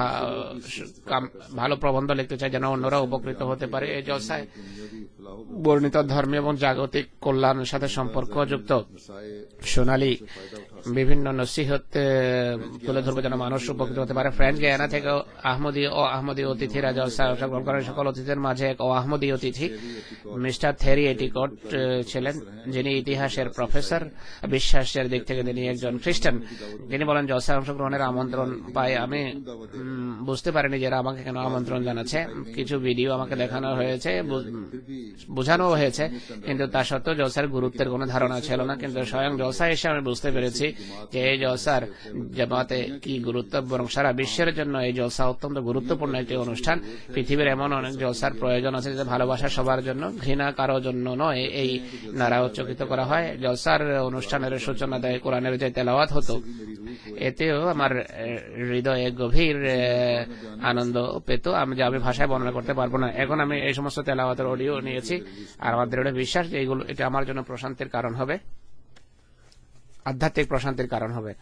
ভালো প্রবন্ধ লিখতে চাই যেন অন্যরা উপকৃত হতে পারে। এই জলসায় বর্ণিত ধর্মীয় এবং জাগতিক কল্যাণের সাথে সম্পর্কযুক্ত সোনালী বিভিন্ন নসিহত তুলে ধরবে যেন মানুষ উপকৃত হতে পারে। ফ্রেঞ্চ গায়ানা থেকে আহমদী ও আহমদী অতিথিরা জলসায় অংশগ্রহণ করেন। সকল অতিথিদের মাঝে এক আহমদী অতিথি মিস্টার থেরি এটিকট ছিলেন, যিনি ইতিহাসের প্রফেসর। বিশ্বাসের দিক থেকে তিনি একজন খ্রিস্টান। তিনি বলেন, জলসায় অংশগ্রহণের আমন্ত্রণ পাই আমি বুঝতে পারিনি যারা আমাকে কেন আমন্ত্রণ জানাচ্ছে। কিছু ভিডিও আমাকে দেখানো হয়েছে, বোঝানো হয়েছে, কিন্তু তা সত্ত্বেও জলসার গুরুত্বের কোনো ধারণা ছিল না। কিন্তু স্বয়ং জলসা এসে আমি বুঝতে পেরেছি যে এই জলসার জামাতে কি গুরুত্ব, এবং সারা বিশ্বের জন্য এই জলসা অত্যন্ত গুরুত্বপূর্ণ একটি অনুষ্ঠান। পৃথিবীর এমন অনেক জলসার প্রয়োজন আছে যে ভালোবাসা সবার জন্য, ঘৃণা কারো জন্য নয়, এই নারা উচ্চকিত করা হয়। জলসার অনুষ্ঠানের সূচনা দেয় কোরআনের যে তেলাওয়াত হতো, এতেও আমার হৃদয়ে গভীর আনন্দ পেত, আমি ভাষায় বর্ণনা করতে পারবো না। এখন আমি এই সমস্ত তেলাওয়াতের অডিও নিয়েছি, আর আমার দৃঢ় বিশ্বাস যে এটা আমার জন্য প্রশান্তির কারণ হবে, আধ্যাত্মিক প্রশান্তির কারণ হবে।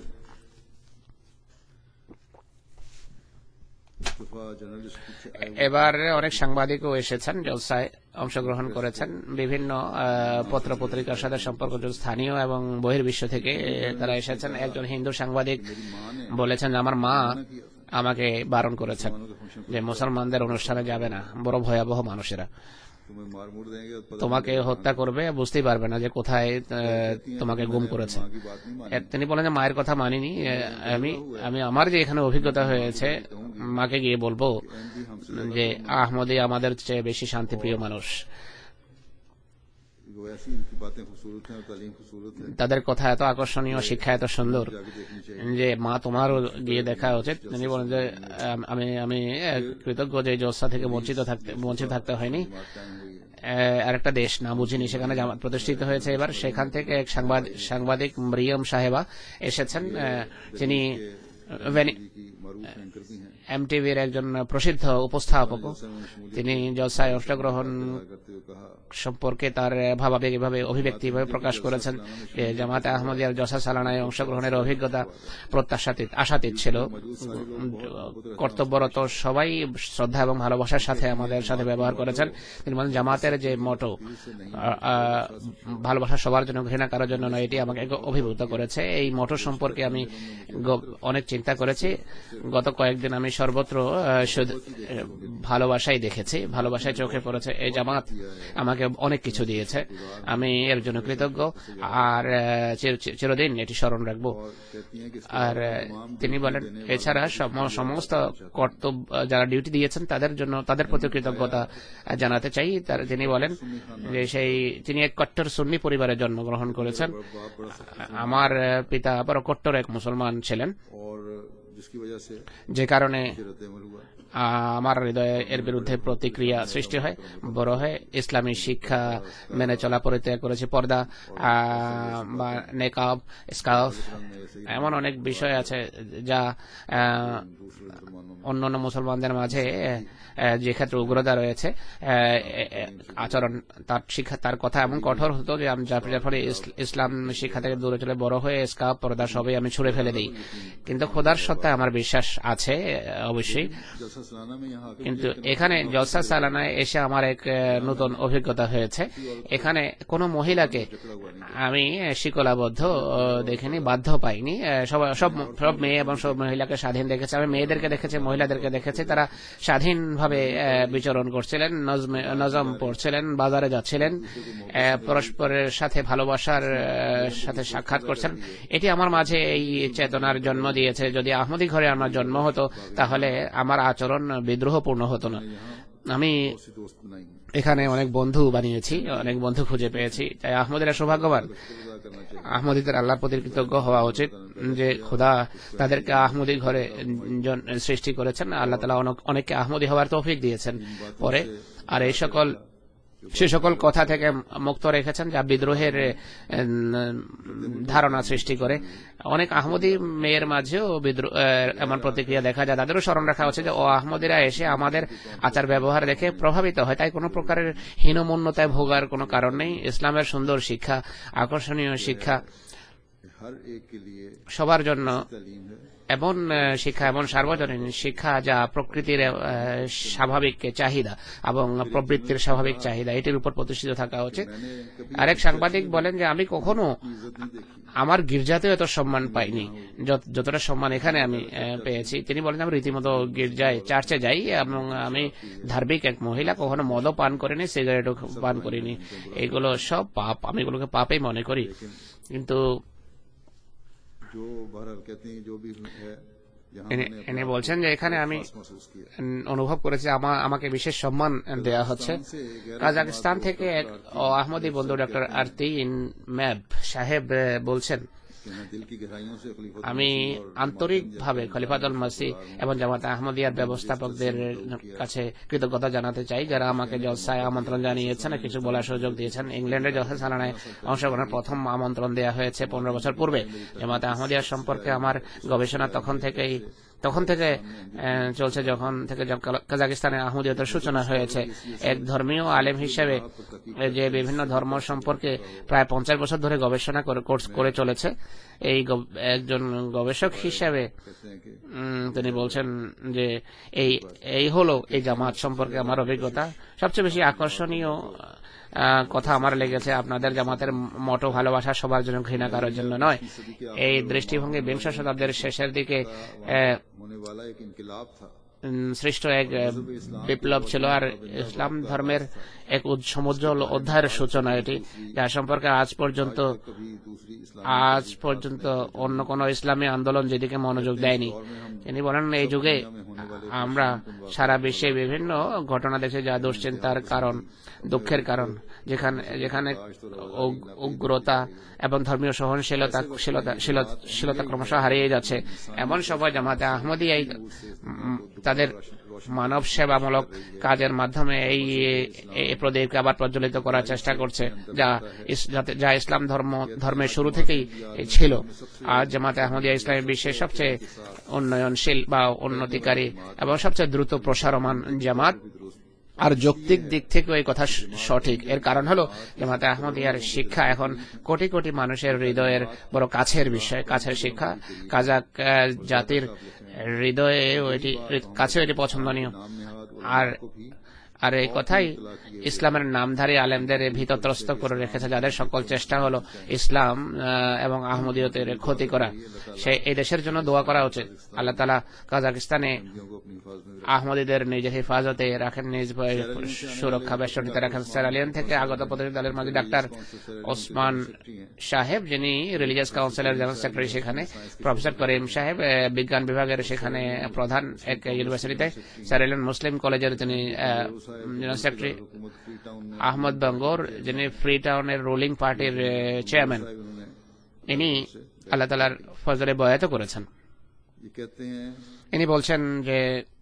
এবার অনেক সাংবাদিকও এসেছেন, জলসায় অংশগ্রহণ করেছেন। বিভিন্ন পত্র পত্রিকার সাথে সম্পর্ক স্থানীয় এবং বহির্বিশ্ব থেকে তারা এসেছেন। একজন হিন্দু সাংবাদিক বলেছেন, আমার মা আমাকে বারণ করেছেন যে মুসলমানদের অনুষ্ঠানে যাবে না, বড় ভয়াবহ মানুষেরা, তোমাকে হত্যা করবে, বুঝতেই পারবে না যে কোথায় তোমাকে গুম করেছে। তিনি বলেন যে মায়ের কথা মানিনি, আমি আমার যে এখানে অভিজ্ঞতা হয়েছে, মাকে গিয়ে বলবো যে আহমদী আমাদের চেয়ে বেশি শান্তিপ্রিয় মানুষ। वो ऐसी इनकी बातें खूबसूरत हैं और तालीम खूबसूरत है, তাদের কথা এত আকর্ষণীয়, শিক্ষা এত সুন্দর जाके देखनी चाहिए। যে মা তোমারও গিয়ে দেখা উচিত। তিনি বলেন যে আমি আমি কৃতজ্ঞ যে জলসা থেকে বঞ্চিত থাকতে হয়নি। আরেকটা দেশ না বুঝিনি সেখানে জামাত প্রতিষ্ঠিত হয়েছে এবার। সেখান থেকে এক সাংবাদিক মরিয়ম সাহেবা এসেছেন, যিনি এমটিভির একজন প্রসিদ্ধ উপস্থাপক। তিনি জলসায় অংশগ্রহণ সম্পর্কে তার ভাবাবেগ এভাবে অভিব্যক্তি প্রকাশ করেছেন যে জামাতে আহমদিয়ার জলসা সালানায় অংশগ্রহণের অভিজ্ঞতা আশাতীত ছিল। কর্তব্যরত সবাই শ্রদ্ধা এবং ভালোবাসার সাথে আমাদের সাথে ব্যবহার করেছেন। তিনি বলেন জামাতের যে মোটো ভালোবাসা সবার জন্য, ঘৃণা কারোর জন্য নয়, এটি আমাকে অভিভূত করেছে। এই মোটো সম্পর্কে আমি অনেক চিন্তা করেছি। গত কয়েকদিন আমি সর্বত্র ভালোবাসাই দেখেছি, ভালোবাসায় চোখে পড়েছে। এই জামাত আমাকে অনেক কিছু দিয়েছে, আমি এর জন্য কৃতজ্ঞ আর চিরদিন এটি স্মরণ রাখবো। আর তিনি বলেন এছাড়া সমস্ত কর্তব্য যারা ডিউটি দিয়েছেন তাদের জন্য, তাদের প্রতি কৃতজ্ঞতা জানাতে চাই। তিনি বলেন যে তিনি এক কট্টর সুন্নি পরিবারে জন্মগ্রহণ করেছেন। আমার পিতা বড় কট্টর এক মুসলমান ছিলেন, যে কারণে আমার হৃদয়ে এর বিরুদ্ধে প্রতিক্রিয়া সৃষ্টি হয়, বড় হয়। ইসলামী শিক্ষা মেনে চলা পরিত্যাগ করেছি। পর্দা বা নেকাব, স্কার্ফ, এমন অনেক বিষয় আছে যা অন্যান্য মুসলমানদের মাঝে যে ক্ষেত্রে উগ্রতা রয়েছে আচরণ, তার শিক্ষা, তার কথা এমন কঠোর হতো যে আমি যার ফলে ইসলাম শিক্ষা থেকে দূরে চলে বড় হয়ে স্কার্ফ, পর্দা সবই আমি ছুঁড়ে ফেলে দিই। কিন্তু খোদার সত্ত্বে আমার বিশ্বাস আছে অবশ্যই। কিন্তু এখানে জলসা সালানায় এসে আমার এক নতুন অভিজ্ঞতা হয়েছে। এখানে কোনো মহিলাকে আমি শিকলাবদ্ধ দেখিনি, বাধ্য পাইনি। সব মেয়ে এবং সব মহিলাকে স্বাধীন দেখেছি। আমি মেয়েদেরকে দেখেছি, মহিলাদেরকে দেখেছি, তারা স্বাধীনভাবে বিচরণ করছিলেন, নজম পড়ছিলেন, বাজারে যাচ্ছিলেন, পরস্পরের সাথে ভালোবাসার সাথে সাক্ষাৎ করছেন। এটি আমার মাঝে এই চেতনার জন্ম দিয়েছে। যদি আহমদি ঘরে আমার জন্ম হতো তাহলে আমার আচরণ বিদ্রোহপূর্ণ হতো না। আমি এখানে অনেক বন্ধু বানিয়েছি, অনেক বন্ধু খুঁজে পেয়েছি। তাই আহমদিরা সৌভাগ্যবান। আহমদিদের আল্লাহর প্রতি কৃতজ্ঞ হওয়া উচিত যে খোদা তাদেরকে আহমদি ঘরে সৃষ্টি করেছেন। আল্লাহ তাআলা অনেককে আহমদি হওয়ার তৌফিক দিয়েছেন পরে। আর সে সকল কথা থেকে মুক্ত রেখেছেন যা বিদ্রোহের ধারণা সৃষ্টি করে। অনেক আহমদি মেয়ের মাঝেও এমন প্রতিক্রিয়া দেখা যায়। তাদেরও স্মরণ রাখা হচ্ছে যে ও আহমদিরা এসে আমাদের আচার ব্যবহার দেখে প্রভাবিত হয়। তাই কোনো প্রকারের হীনমন্যতায় ভোগার কোনো কারণ নেই। ইসলামের সুন্দর শিক্ষা, আকর্ষণীয় শিক্ষা সবার জন্য, এমন শিক্ষা, এমন সার্বজনীন শিক্ষা যা প্রকৃতির স্বাভাবিক চাহিদা এবং প্রবৃত্তির স্বাভাবিক চাহিদা, এটির উপর প্রতিষ্ঠিত থাকা উচিত। আরেক সাংবাদিক বলেন যে আমি কখনো আমার গির্জাতেও এত সম্মান পাইনি যতটা সম্মান এখানে আমি পেয়েছি। তিনি বলেন আমি রীতিমতো গির্জায়, চার্চে যাই এবং আমি ধার্মিক এক মহিলা, কখনো মদও পান করিনি, সিগারেটও পান করিনি। এগুলো সব পাপ, আমি এগুলোকে পাপই মনে করি। কিন্তু এনে বলছেন যে এখানে আমি অনুভব করেছি আমাকে বিশেষ সম্মান দেয়া হচ্ছে। কাজাকিস্তান থেকে এক আহমদি বন্ধু ডক্টর আরতিন ম্যাব সাহেব বলছেন আমি আন্তরিকভাবে খলিফাতুল মসিহ এবং জামাত আহমদিয়ার ব্যবস্থাপকদের কাছে কৃতজ্ঞতা জানাতে চাই, যারা আমাকে জলসায় আমন্ত্রণ জানিয়েছেন, কিছু বলার সুযোগ দিয়েছেন। ইংল্যান্ডের জলসা সালানায় অংশগ্রহণের প্রথম আমন্ত্রণ দেওয়া হয়েছে 15 বছর পূর্বে। জামাত আহমদিয়া সম্পর্কে আমার গবেষণা তখন থেকে চলছে, যখন থেকে কাজাকিস্তানে আহমদিয়তের সূচনা হয়েছে। এক ধর্মীয় আলেম হিসেবে যে বিভিন্ন ধর্ম সম্পর্কে প্রায় 50 বছর ধরে গবেষণা করে চলেছে, একজন গবেষক হিসেবে তিনি বলছেন যে এই হলো এই জামাত সম্পর্কে আমার অভিজ্ঞতা। সবচেয়ে বেশি আকর্ষণীয় কথা আমার লেগেছে আপনাদের জামাতের মোটো ভালোবাসা সবার জন্য, ঘৃণা কারোর জন্য নয়। এই দৃষ্টিভঙ্গি 20 শতাব্দীর শেষের দিকে সৃষ্ট এক বিপ্লব ছিল, আর ইসলাম ধর্মের এক সমুজ্জ্বল অধ্যায়ের সূচনা এটি, যার সম্পর্কে আজ পর্যন্ত অন্য কোন ইসলামী আন্দোলন যেদিকে মনোযোগ দেয়নি। তিনি বলেন, এই যুগে আমরা সারা বিশ্বে বিভিন্ন ঘটনা দেখছি যা দুশ্চিন্তার কারণ, দুঃখের কারণ, যেখানে উগ্রতা এবং ধর্মীয় সহনশীলতা ক্রমশ হারিয়ে যাচ্ছে। এমন সময় জামাতে আহমদিয়া তাদের মানব সেবামূলক কাজের মাধ্যমে এই প্রদীপকে আবার প্রজ্বলিত করার চেষ্টা করছে, যা ইসলাম ধর্মের শুরু থেকেই ছিল। আর জামাতে আহমদিয়া ইসলামী বিশ্বের সবচেয়ে উন্নয়নশীল বা উন্নতিকারী এবং সবচেয়ে দ্রুত প্রসারমান জামাত। আর যৌক্তিক দিক থেকেও এই কথা সঠিক। এর কারণ হলো জামাতে আহমদিয়ার শিক্ষা এখন কোটি কোটি মানুষের হৃদয়ের বড় কাছের বিষয়, কাছের শিক্ষা। কাজাক জাতির হৃদয়ে কাছেও এটি পছন্দনীয়। আর এই কথাই ইসলামের নামধারী আলেমদের ভীতত্রস্ত করে রেখেছে, যাদের সকল চেষ্টা হলো ইসলাম এবং আহমদীয়তের ক্ষতি করা। এই দেশের জন্য দোয়া করা উচিত। আল্লাহ তাআলা কাজাকিস্তানে আহমদীদের নিজের হেফাজতে রাখেন, নিজ সুরক্ষা বেষ্টনীতে রাখেন। সেরালিয়ন থেকে আগত প্রতিনিধি দলের মাঝে ডাক্তার ওসমান সাহেব, যিনি রিলিজিয়াস কাউন্সিলের জেনারেল সেক্রেটারি সেখানে, প্রফেসর করিম সাহেব বিজ্ঞান বিভাগের সেখানে প্রধান এক ইউনিভার্সিটিতে, সেরালিয়ন মুসলিম কলেজের তিনি জেনারেল সেক্রেটারি, আহমদ বাঙ্গর, যিনি ফ্রি টাউনের রুলিং পার্টির চেয়ারম্যান, ইনি আল্লাহ তাআলার ফজলে বয়াত করেছেন। ইনি বলছেন যে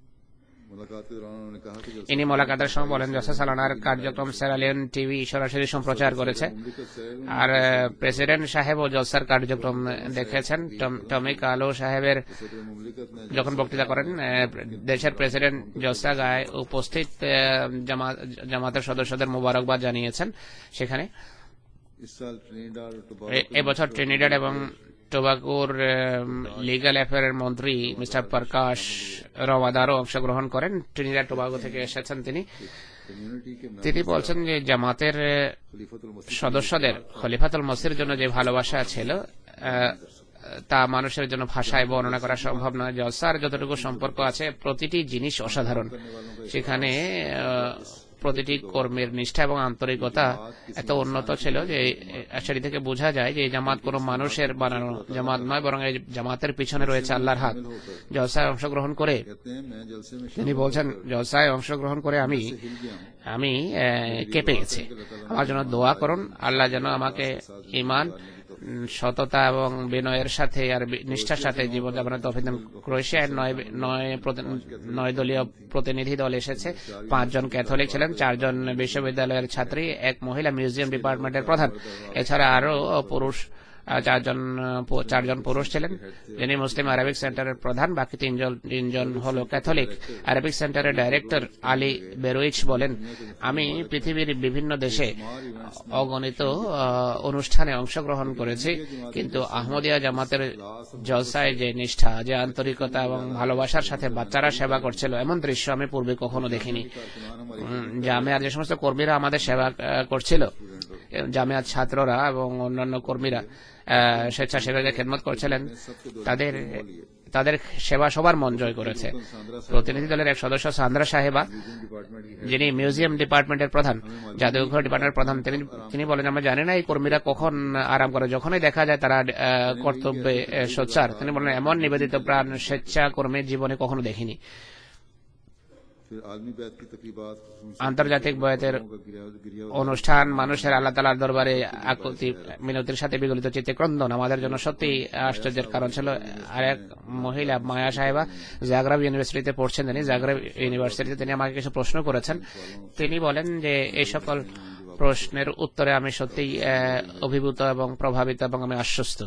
ইনি মোলাকাতের সময় বলেন, জলসা সালানার কার্যক্রম সেরালিয়ন টিভি সরাসরি সম্প্রচার করেছে, আর প্রেসিডেন্ট সাহেব ও জলসার কার্যক্রম দেখেছেন। টমি কালো সাহেবের যখন বক্তৃতা করেন, দেশের প্রেসিডেন্ট জলসা গায়ে উপস্থিত জামাতের সদস্যদের মোবারকবাদ জানিয়েছেন। সেখানে এবছর ট্রিনিডাড এবং টোবাগোর লিগাল অ্যাফেয়ারের মন্ত্রী মিস্টার প্রকাশ রওয়াদারও অংশগ্রহণ করেন। ট্রিনিডাড টোবাগো থেকে এসেছেন তিনি বলছেন যে জামাতের সদস্যদের খলিফাতুল মসির জন্য যে ভালোবাসা ছিল তা মানুষের জন্য ভাষায় বর্ণনা করা সম্ভব নয়। জলসার যতটুকু সম্পর্ক আছে, প্রতিটি জিনিস অসাধারণ। সেখানে প্রতিটি কর্মীর নিষ্ঠা এবং আন্তরিকতা এত উন্নত ছিল যে সেটি থেকে বোঝা যায় যে এই জামাত কোনো মানুষের বানানো জামাত নয়, বরং এই জামাতের পিছনে রয়েছে আল্লাহর হাত। জলসায় অংশগ্রহণ করে তিনি বলছেন, জলসায় অংশগ্রহণ করে আমি কেঁপে গেছি। আমার জন্য দোয়া করুন, আল্লাহ যেন আমাকে ঈমান, সততা এবং বিনয়ের সাথে আর নিষ্ঠার সাথে জীবনযাপনের তৌফিক দেন। ক্রোয়েশিয়ার 9 দলীয় প্রতিনিধি দল এসেছে। 5 জন ক্যাথলিক ছিলেন, 4 জন বিশ্ববিদ্যালয়ের ছাত্রী, এক মহিলা মিউজিয়াম ডিপার্টমেন্টের প্রধান, এছাড়া আরো চারজন পুরুষ ছিলেন, যিনি মুসলিম আরবিক সেন্টারের প্রধান। বাকি তিনজন হলো ক্যাথলিক। আরবিক সেন্টারের ডাইরেক্টর আলী বেরুইচ বলেন, আমি পৃথিবীর বিভিন্ন দেশে অগণিত অনুষ্ঠানে অংশগ্রহণ করেছি, কিন্তু আহমদিয়া জামাতের জলসায় যে নিষ্ঠা, যে আন্তরিকতা এবং ভালোবাসার সাথে বাচ্চারা সেবা করছিল, এমন দৃশ্য আমি পূর্বে কখনো দেখিনি। জামিয়ার যে সমস্ত কর্মীরা আমাদের সেবা করছিল, জামিয়াত ছাত্ররা এবং অন্যান্য কর্মীরা স্বেচ্ছাসেবীদের খেদমত করছিলেন, তাদের সেবা সবার মন জয় করেছে। প্রতিনিধি দলের এক সদস্য সান্দ্রা সাহেবা, যিনি মিউজিয়াম ডিপার্টমেন্টের প্রধান, জাদুঘর ডিপার্টমেন্টের প্রধান, তিনি বলেন, আমরা জানি না এই কর্মীরা কখন আরাম করে, যখনই দেখা যায় তারা কর্তব্যে সোচ্চার। তিনি বলেন, এমন নিবেদিত প্রাণ স্বেচ্ছা কর্মীর জীবনে কখনো দেখিনি। আন্তর্জাতিক বয়াতের অনুষ্ঠান মানুষের আল্লাহ তাআলার দরবারে আকুতি মিনতির সাথে বিগলিত চিত্তে ক্রন্দন আমাদের জন্য সত্যি আশ্চর্যের কারণ ছিল। আর এক মহিলা মায়া সাহেবা জাগরেব ইউনিভার্সিটিতে পড়ছেন, জাগরেব ইউনিভার্সিটিতে তিনি আমাকে কিছু প্রশ্ন করেছেন। তিনি বলেন যে এই সকল প্রশ্নের উত্তরে আমি সত্যিই অভিভূত এবং প্রভাবিত এবং আমি আশ্বস্ত।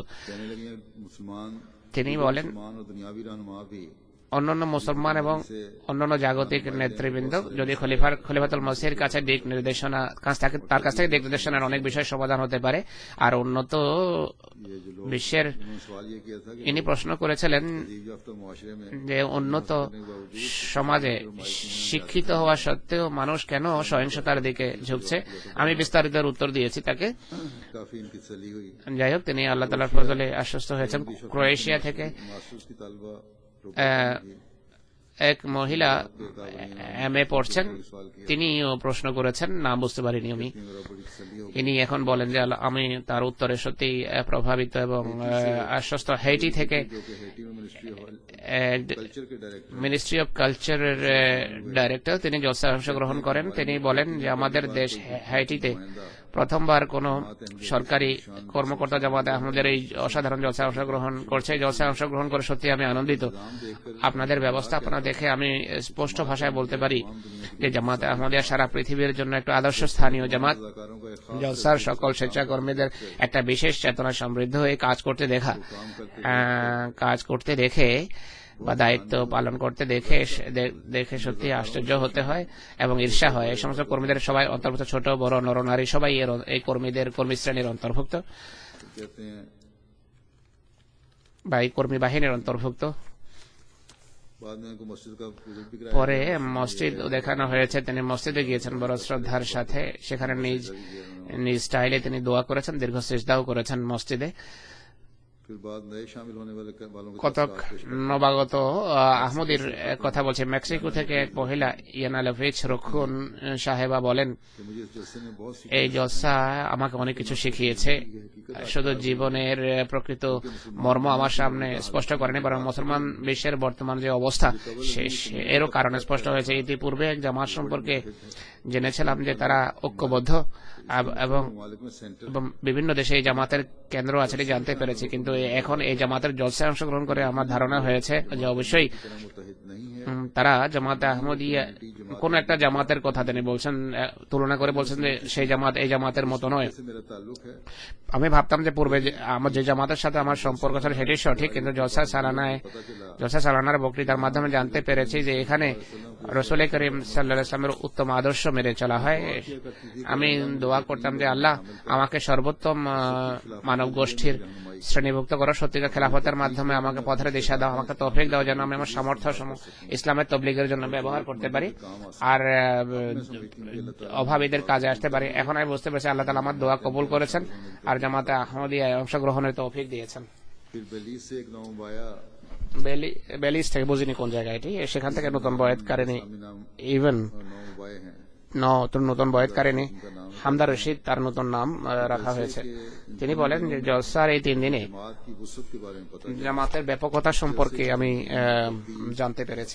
তিনি বলেন, অন্যান্য মুসলমান এবং অন্যান্য জাগতিক নেতৃবৃন্দ যদি খলিফাতুল মসিহের কাছে দিক নির্দেশনা, তার কাছ থেকে দিক নির্দেশনার অনেক বিষয় সমাধান হতে পারে। আর উন্নত বিশ্বের, ইনি প্রশ্ন করেছিলেন যে উন্নত সমাজে শিক্ষিত হওয়া সত্ত্বেও মানুষ কেন সহিংসতার দিকে ঝুঁকছে। আমি বিস্তারিত উত্তর দিয়েছি তাকে। যাই হোক, তিনি আল্লাহ তাআলার ফজলে আশ্বস্ত হয়েছেন। ক্রোয়েশিয়া থেকে এক মহিলা MA পড়ছেন, তিনিও প্রশ্ন করেছেন, নাম বুঝতে পারিনি আমি। ইনি এখন বলেন যে আমি তার উত্তরে সত্যি প্রভাবিত এবং আশ্বস্ত। হেইটি থেকে মিনিস্ট্রি অফ কালচারের ডাইরেক্টর, তিনি জলসায় অংশগ্রহণ করেন। তিনি বলেন যে আমাদের দেশ হাইটিতে প্রথমবার কোন সরকারি কর্মকর্তা জামাতে আহমদের এই অসাধারণ জলসায় অংশগ্রহণ করছে। জলসায় অংশগ্রহণ করে সত্যি আমি আনন্দিত। আপনাদের ব্যবস্থাপনা দেখে আমি স্পষ্ট ভাষায় বলতে পারি যে জামাতে আহমদিয়া সারা পৃথিবীর জন্য একটা আদর্শ স্থানীয় জামাত। জলসার সকল স্বেচ্ছাকর্মীদের একটা বিশেষ চেতনা সমৃদ্ধ হয়ে কাজ করতে দেখে বা দায়িত্ব পালন করতে দেখে সত্যি আশ্চর্য হতে হয় এবং ঈর্ষা হয়। এই সমস্ত কর্মীদের সবাই অন্তর্ভুক্ত, ছোট বড় নরনারী সবাই এই কর্মী শ্রেণীর অন্তর্ভুক্ত বা এই কর্মী বাহিনীর অন্তর্ভুক্ত। পরে মসজিদ দেখানো হয়েছে, তিনি মসজিদে গিয়েছেন বড় শ্রদ্ধার সাথে। সেখানে নিজ স্টাইলে তিনি দোয়া করেছেন, দীর্ঘ সিজদাও করেছেন মসজিদে। কতক নবাগত আহমদির কথা বলছে। মেক্সিকো থেকে এক মহিলা ইয়ানালেভিচ রক্ষণ সাহেবা বলেন, এই জলসা আমাকে অনেক কিছু শিখিয়েছে। শুধু জীবনের প্রকৃত মর্ম আমার সামনে স্পষ্ট করেনি, বরং মুসলমান বিশ্বের বর্তমান যে অবস্থা এরও কারণে স্পষ্ট হয়েছে। ইতিপূর্বে এক জামাত সম্পর্কে জেনেছিলাম যে তারা ঐক্যবদ্ধ এবং বিভিন্ন দেশে এই জামাতের কেন্দ্র আছে জানতে পেরেছি, কিন্তু এখন এই জামাতের জলসায় অংশগ্রহণ করে আমার ধারণা হয়েছে যে অবশ্যই তারা জামাতে আহমদিয়া কোন একটা জামাতের কথা তিনি বলছেন, তুলনা করে বলছেন যে সেই জামাত এই জামাতের মতো নয়। আমি ভাবতাম যে পূর্বে আমার যে জামাতের সাথে আমার সম্পর্ক ছিল সেটি সঠিক, কিন্তু জলসা সালানার বক্তৃতার মাধ্যমে জানতে পেরেছি যে এখানে রাসূল করিম সাল্লাল্লাহু আলাইহি ওয়াসাল্লামের উত্তম আদর্শ মেনে চলা হয়। আমি দোয়া করতাম যে আল্লাহ আমাকে সর্বোত্তম মানব গোষ্ঠীর শ্রেণীভুক্ত করো, সত্যিকার খেলাফতের মাধ্যমে আমাকে পথের দিশা দাও, আমাকে তৌফিক দাও যেন আমি আমার সামর্থ্য ইসলামের তবলিগের জন্য ব্যবহার করতে পারি আর অভাবীদের কাজে আসতে পারি। এখন আমি বুঝতে পেরেছি আল্লাহ তাআলা আমার দোয়া কবুল করেছেন আর জামাতে আহমদিয়ায় অংশগ্রহণের তৌফিক দিয়েছেন। বেলিজ থেকে, বুঝিনি কোন জায়গায় এটি, সেখান থেকে নতুন বয়াতকারিনী নতুন বয়াতকারিনী হামদা রশিদ, তার নতুন নাম রাখা হয়েছে। তিনি বলেন যে জলসার এই 3 দিনে জামাতের ব্যাপকতা সম্পর্কে আমি জানতে পেরেছি,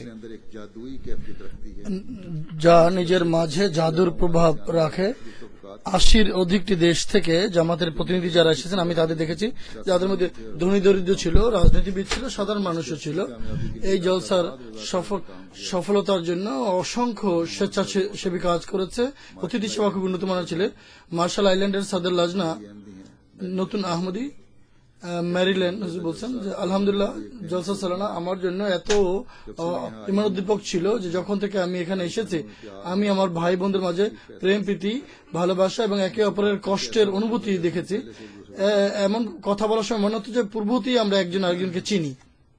যা নিজের মাঝে জাদুর প্রভাব রাখে। 80-র অধিকটি দেশ থেকে জামাতের প্রতিনিধি যারা এসেছেন আমি তাদের দেখেছি, যাদের মধ্যে ধনী দরিদ্র ছিল, রাজনীতিবিদ ছিল, সাধারণ মানুষও ছিল। এই জলসার সফলতার জন্য অসংখ্য স্বেচ্ছাসেবী কাজ করেছে। অতিথি সেবা খুব উন্নত মানের ছিল। মার্শাল আইল্যান্ডের সাদর লাজনা নতুন আহমদি ম্যারিল্যান্ড বলছেন যে আলহামদুলিল্লাহ জলসা সালানা আমার জন্য এত ইমানোদ্দীপক ছিল যে যখন থেকে আমি এখানে এসেছি আমি আমার ভাই বোনদের মাঝে প্রেম প্রীতি ভালোবাসা এবং একে অপরের কষ্টের অনুভূতি দেখেছি। এমন কথা বলার সময় মনে হতো যে পূর্বতেই আমরা একজন আরেকজনকে চিনি।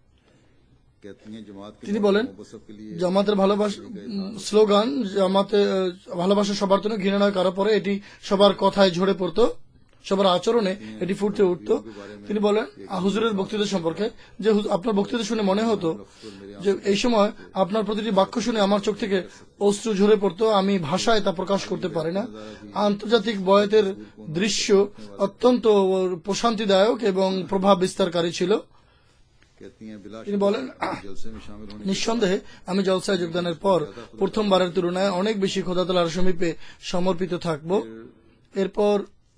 তিনি বলেন জামাতের ভালোবাসা স্লোগান, জামাতে ভালোবাসা সবার জন্য, ঘৃণা নয় কারো পরে। এটি সবার কথায় ঝরে পড়তো, সবার আচরণে এটি ফুটতে উঠত। তিনি বলেন হুজুরের বক্তৃতা সম্পর্কে যে আপনার বক্তৃতা শুনে মনে হতো যে এই সময় আপনার প্রতিটি বাক্য শুনে আমার চোখ থেকে অশ্রু ঝরে পড়তো, আমি ভাষায় তা প্রকাশ করতে পারি না। আন্তর্জাতিক বয়াতের দৃশ্য অত্যন্ত প্রশান্তিদায়ক এবং প্রভাব বিস্তারকারী ছিল। তিনি বলেন নিঃসন্দেহে আমি জলসায় যোগদানের পর প্রথমবারের তুলনায় অনেক বেশি খোদা তাআলার সমীপে সমর্পিত থাকব। এরপর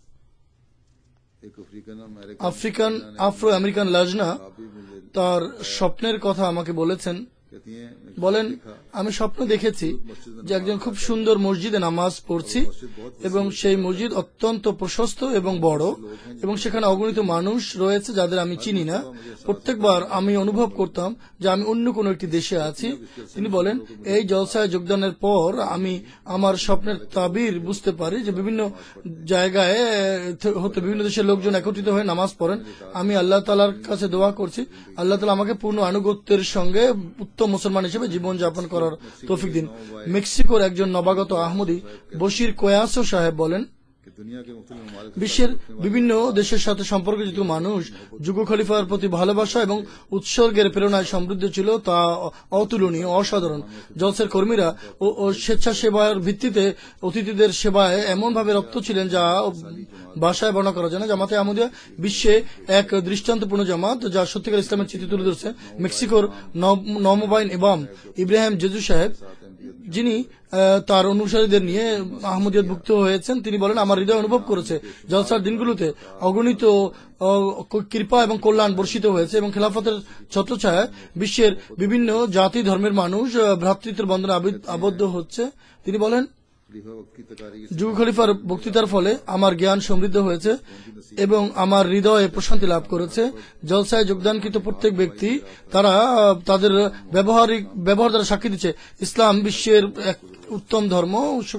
আফ্রো আমেরিকান লাজনা তার স্বপ্নের কথা আমাকে বলেছেন। বলেন আমি স্বপ্ন দেখেছি যে একজন খুব সুন্দর মসজিদে নামাজ পড়ছি এবং সেই মসজিদ অত্যন্ত প্রশস্ত এবং বড় এবং সেখানে অগণিত মানুষ রয়েছে যাদের আমি চিনি না। প্রত্যেকবার আমি অনুভব করতাম যে আমি অন্য কোনো একটি দেশে আছি। তিনি বলেন এই জলসায় যোগদানের পর আমি আমার স্বপ্নের তাবির বুঝতে পারি যে বিভিন্ন জায়গায় হতে বিভিন্ন দেশের লোকজন একত্রিত হয়ে নামাজ পড়েন। আমি আল্লাহ তাআলার কাছে দোয়া করছি আল্লাহ তাআলা আমাকে পূর্ণ আনুগত্যের সঙ্গে উত্তম মুসলমান হিসেবে জীবন যাপন করার তৌফিক দিন। মেক্সিকোর একজন নবাগত আহমদি বশির কোয়াসো সাহেব বলেন दुनिया के मुख्तलिफ ममालिक বিশ্বের বিভিন্ন দেশের সাথে সম্পর্কযুক্ত মানুষ যুগ খলিফার প্রতি ভালোবাসা এবং উৎসর্গের প্রেরণায় সমৃদ্ধ ছিল, তা অতুলনীয়, অসাধারণ। জলসার কর্মীরা ও স্বেচ্ছাসেবার ভিত্তিতে অতিথিদের সেবায় এমনভাবে রক্ত ছিলেন যা ভাষায় বর্ণনা করা যায় না। জামাতে আহমদিয়া বিশ্বে এক দৃষ্টান্তপূর্ণ জামাত, যা সত্যিকার ইসলামের চিত্র তুলে ধরছে। মেক্সিকোর নৌবাহিন ইমাম ইব্রাহিম জেজু সাহেব, যিনি তার অনুসারীদের নিয়ে আহমদিয়াতভুক্ত হয়েছেন, তিনি বলেন, আমার হৃদয় অনুভব করেছে জলসার দিনগুলোতে অগণিত কৃপা এবং কল্যাণ বর্ষিত হয়েছে এবং খেলাফতের ছত্রছায়ায় বিশ্বের বিভিন্ন জাতি ধর্মের মানুষ ভ্রাতৃত্বের বন্ধনে আবদ্ধ হচ্ছে। তিনি বলেন, যুগ খলিফার বক্তৃতার ফলে আমার জ্ঞান সমৃদ্ধ হয়েছে এবং আমার হৃদয়ে প্রশান্তি লাভ করেছে। জলসায় যোগদানকৃত প্রত্যেক ব্যক্তি তারা তাদের ব্যবহার দ্বারা সাক্ষী দিচ্ছে ইসলাম বিশ্বের এক উত্তম ধর্ম।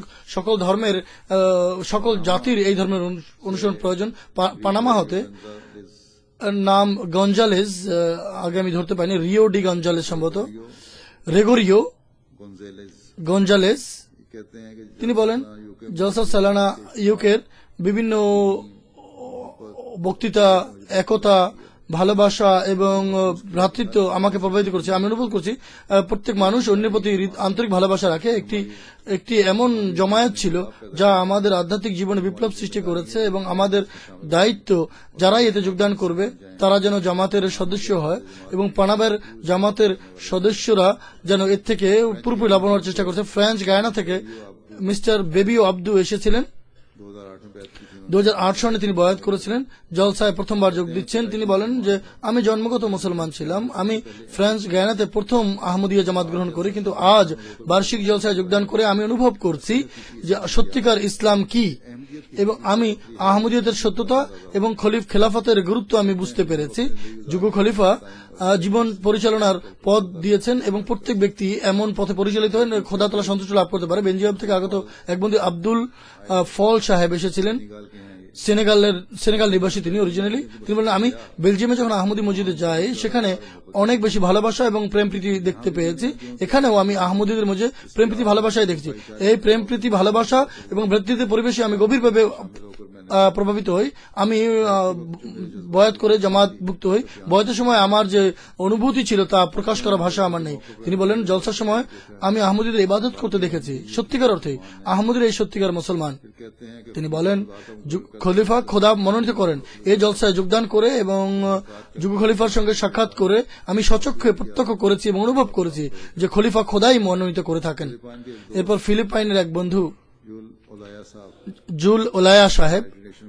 সকল জাতির এই ধর্মের অনুসরণ প্রয়োজন। পানামা হতে নাম গঞ্জালেস, আগে আমি ধরতে পারিনি, রিও ডি গঞ্জালেস সম্ভবত, রেগোরিও গঞ্জালেস, তিনি বলেন, জলসা সালানা ইউকের বিভিন্ন বক্তৃতা একতা, ভালোবাসা এবং ভ্রাতৃত্ব আমাকে প্রভাবিত করেছে। আমি অনুভব করছি প্রত্যেক মানুষ অন্যের প্রতি আন্তরিক ভালোবাসা রাখে। একটি এমন জমায়েত ছিল যা আমাদের আধ্যাত্মিক জীবনে বিপ্লব সৃষ্টি করেছে এবং আমাদের দায়িত্ব যারাই এতে যোগদান করবে তারা যেন জামাতের সদস্য হয় এবং পানাবের জামাতের সদস্যরা যেন এর থেকে পুরোপুরি লাভ নেওয়ার চেষ্টা করছে। ফ্রেঞ্চ গায়ানা থেকে মিস্টার বেবিও আব্দু এসেছিলেন। 2008 সনে তিনি বয়াত করেছিলেন, জলসায় প্রথমবার যোগ দিচ্ছেন। তিনি বলেন যে আমি জন্মগত মুসলমান ছিলাম, আমি ফ্রেঞ্চ গায়ানাতে প্রথম আহমদিয়া জামাত গ্রহণ করি, কিন্তু আজ বার্ষিক জলসায় যোগদান করে আমি অনুভব করছি যে সত্যিকার ইসলাম কি এবং আমি আহমদিয়াতের সত্যতা এবং খেলাফতের গুরুত্ব আমি বুঝতে পেরেছি। যুগ খলিফা জীবন পরিচালনার পথ দিয়েছেন এবং প্রত্যেক ব্যক্তি এমন পথে পরিচালিত হয়ে খোদা তাআলা সন্তুষ্টি লাভ করতে পারে। বেলজিয়াম থেকে আগত এক বন্ধু আব্দুল ফল সাহেব এসেছিলেন, সেনেগাল নিবাসী তিনি অরিজিনালি। তিনি বলেন, আমি বেলজিয়ামে যখন আহমদি মসজিদে যাই সেখানে অনেক বেশি ভালোবাসা এবং প্রেম প্রীতি দেখতে পেয়েছি। এখানেও আমি আহমদীদের মধ্যে প্রেম প্রীতি ভালোবাসায় দেখছি। এই প্রেম প্রীতি ভালোবাসা এবং ভ্রাতৃত্বের পরিবেশে আমি গভীরভাবে প্রভাবিত হই। আমি বয়াত করে জামাতভুক্ত হই। বয়াতের সময় আমার যে অনুভূতি ছিল তা প্রকাশ করা ভাষা আমার নেই। তিনি বলেন, জলসার সময় আমি আহমদীদের ইবাদত করতে দেখেছি, সত্যিকার অর্থে আহমদীর এই সত্যিকার মুসলমান। তিনি বলেন, খলিফা খোদা মনোনীত করেন। এই জলসায় যোগদান করে এবং যুগ খলিফার সঙ্গে সাক্ষাৎ করে আমি সচক্ষে প্রত্যক্ষ করেছি এবং অনুভব করেছি যে খলিফা খোদাই মনোনীত করে থাকেন। এরপর ফিলিপাইনের এক বন্ধু জুল ওলায়া সাহেব,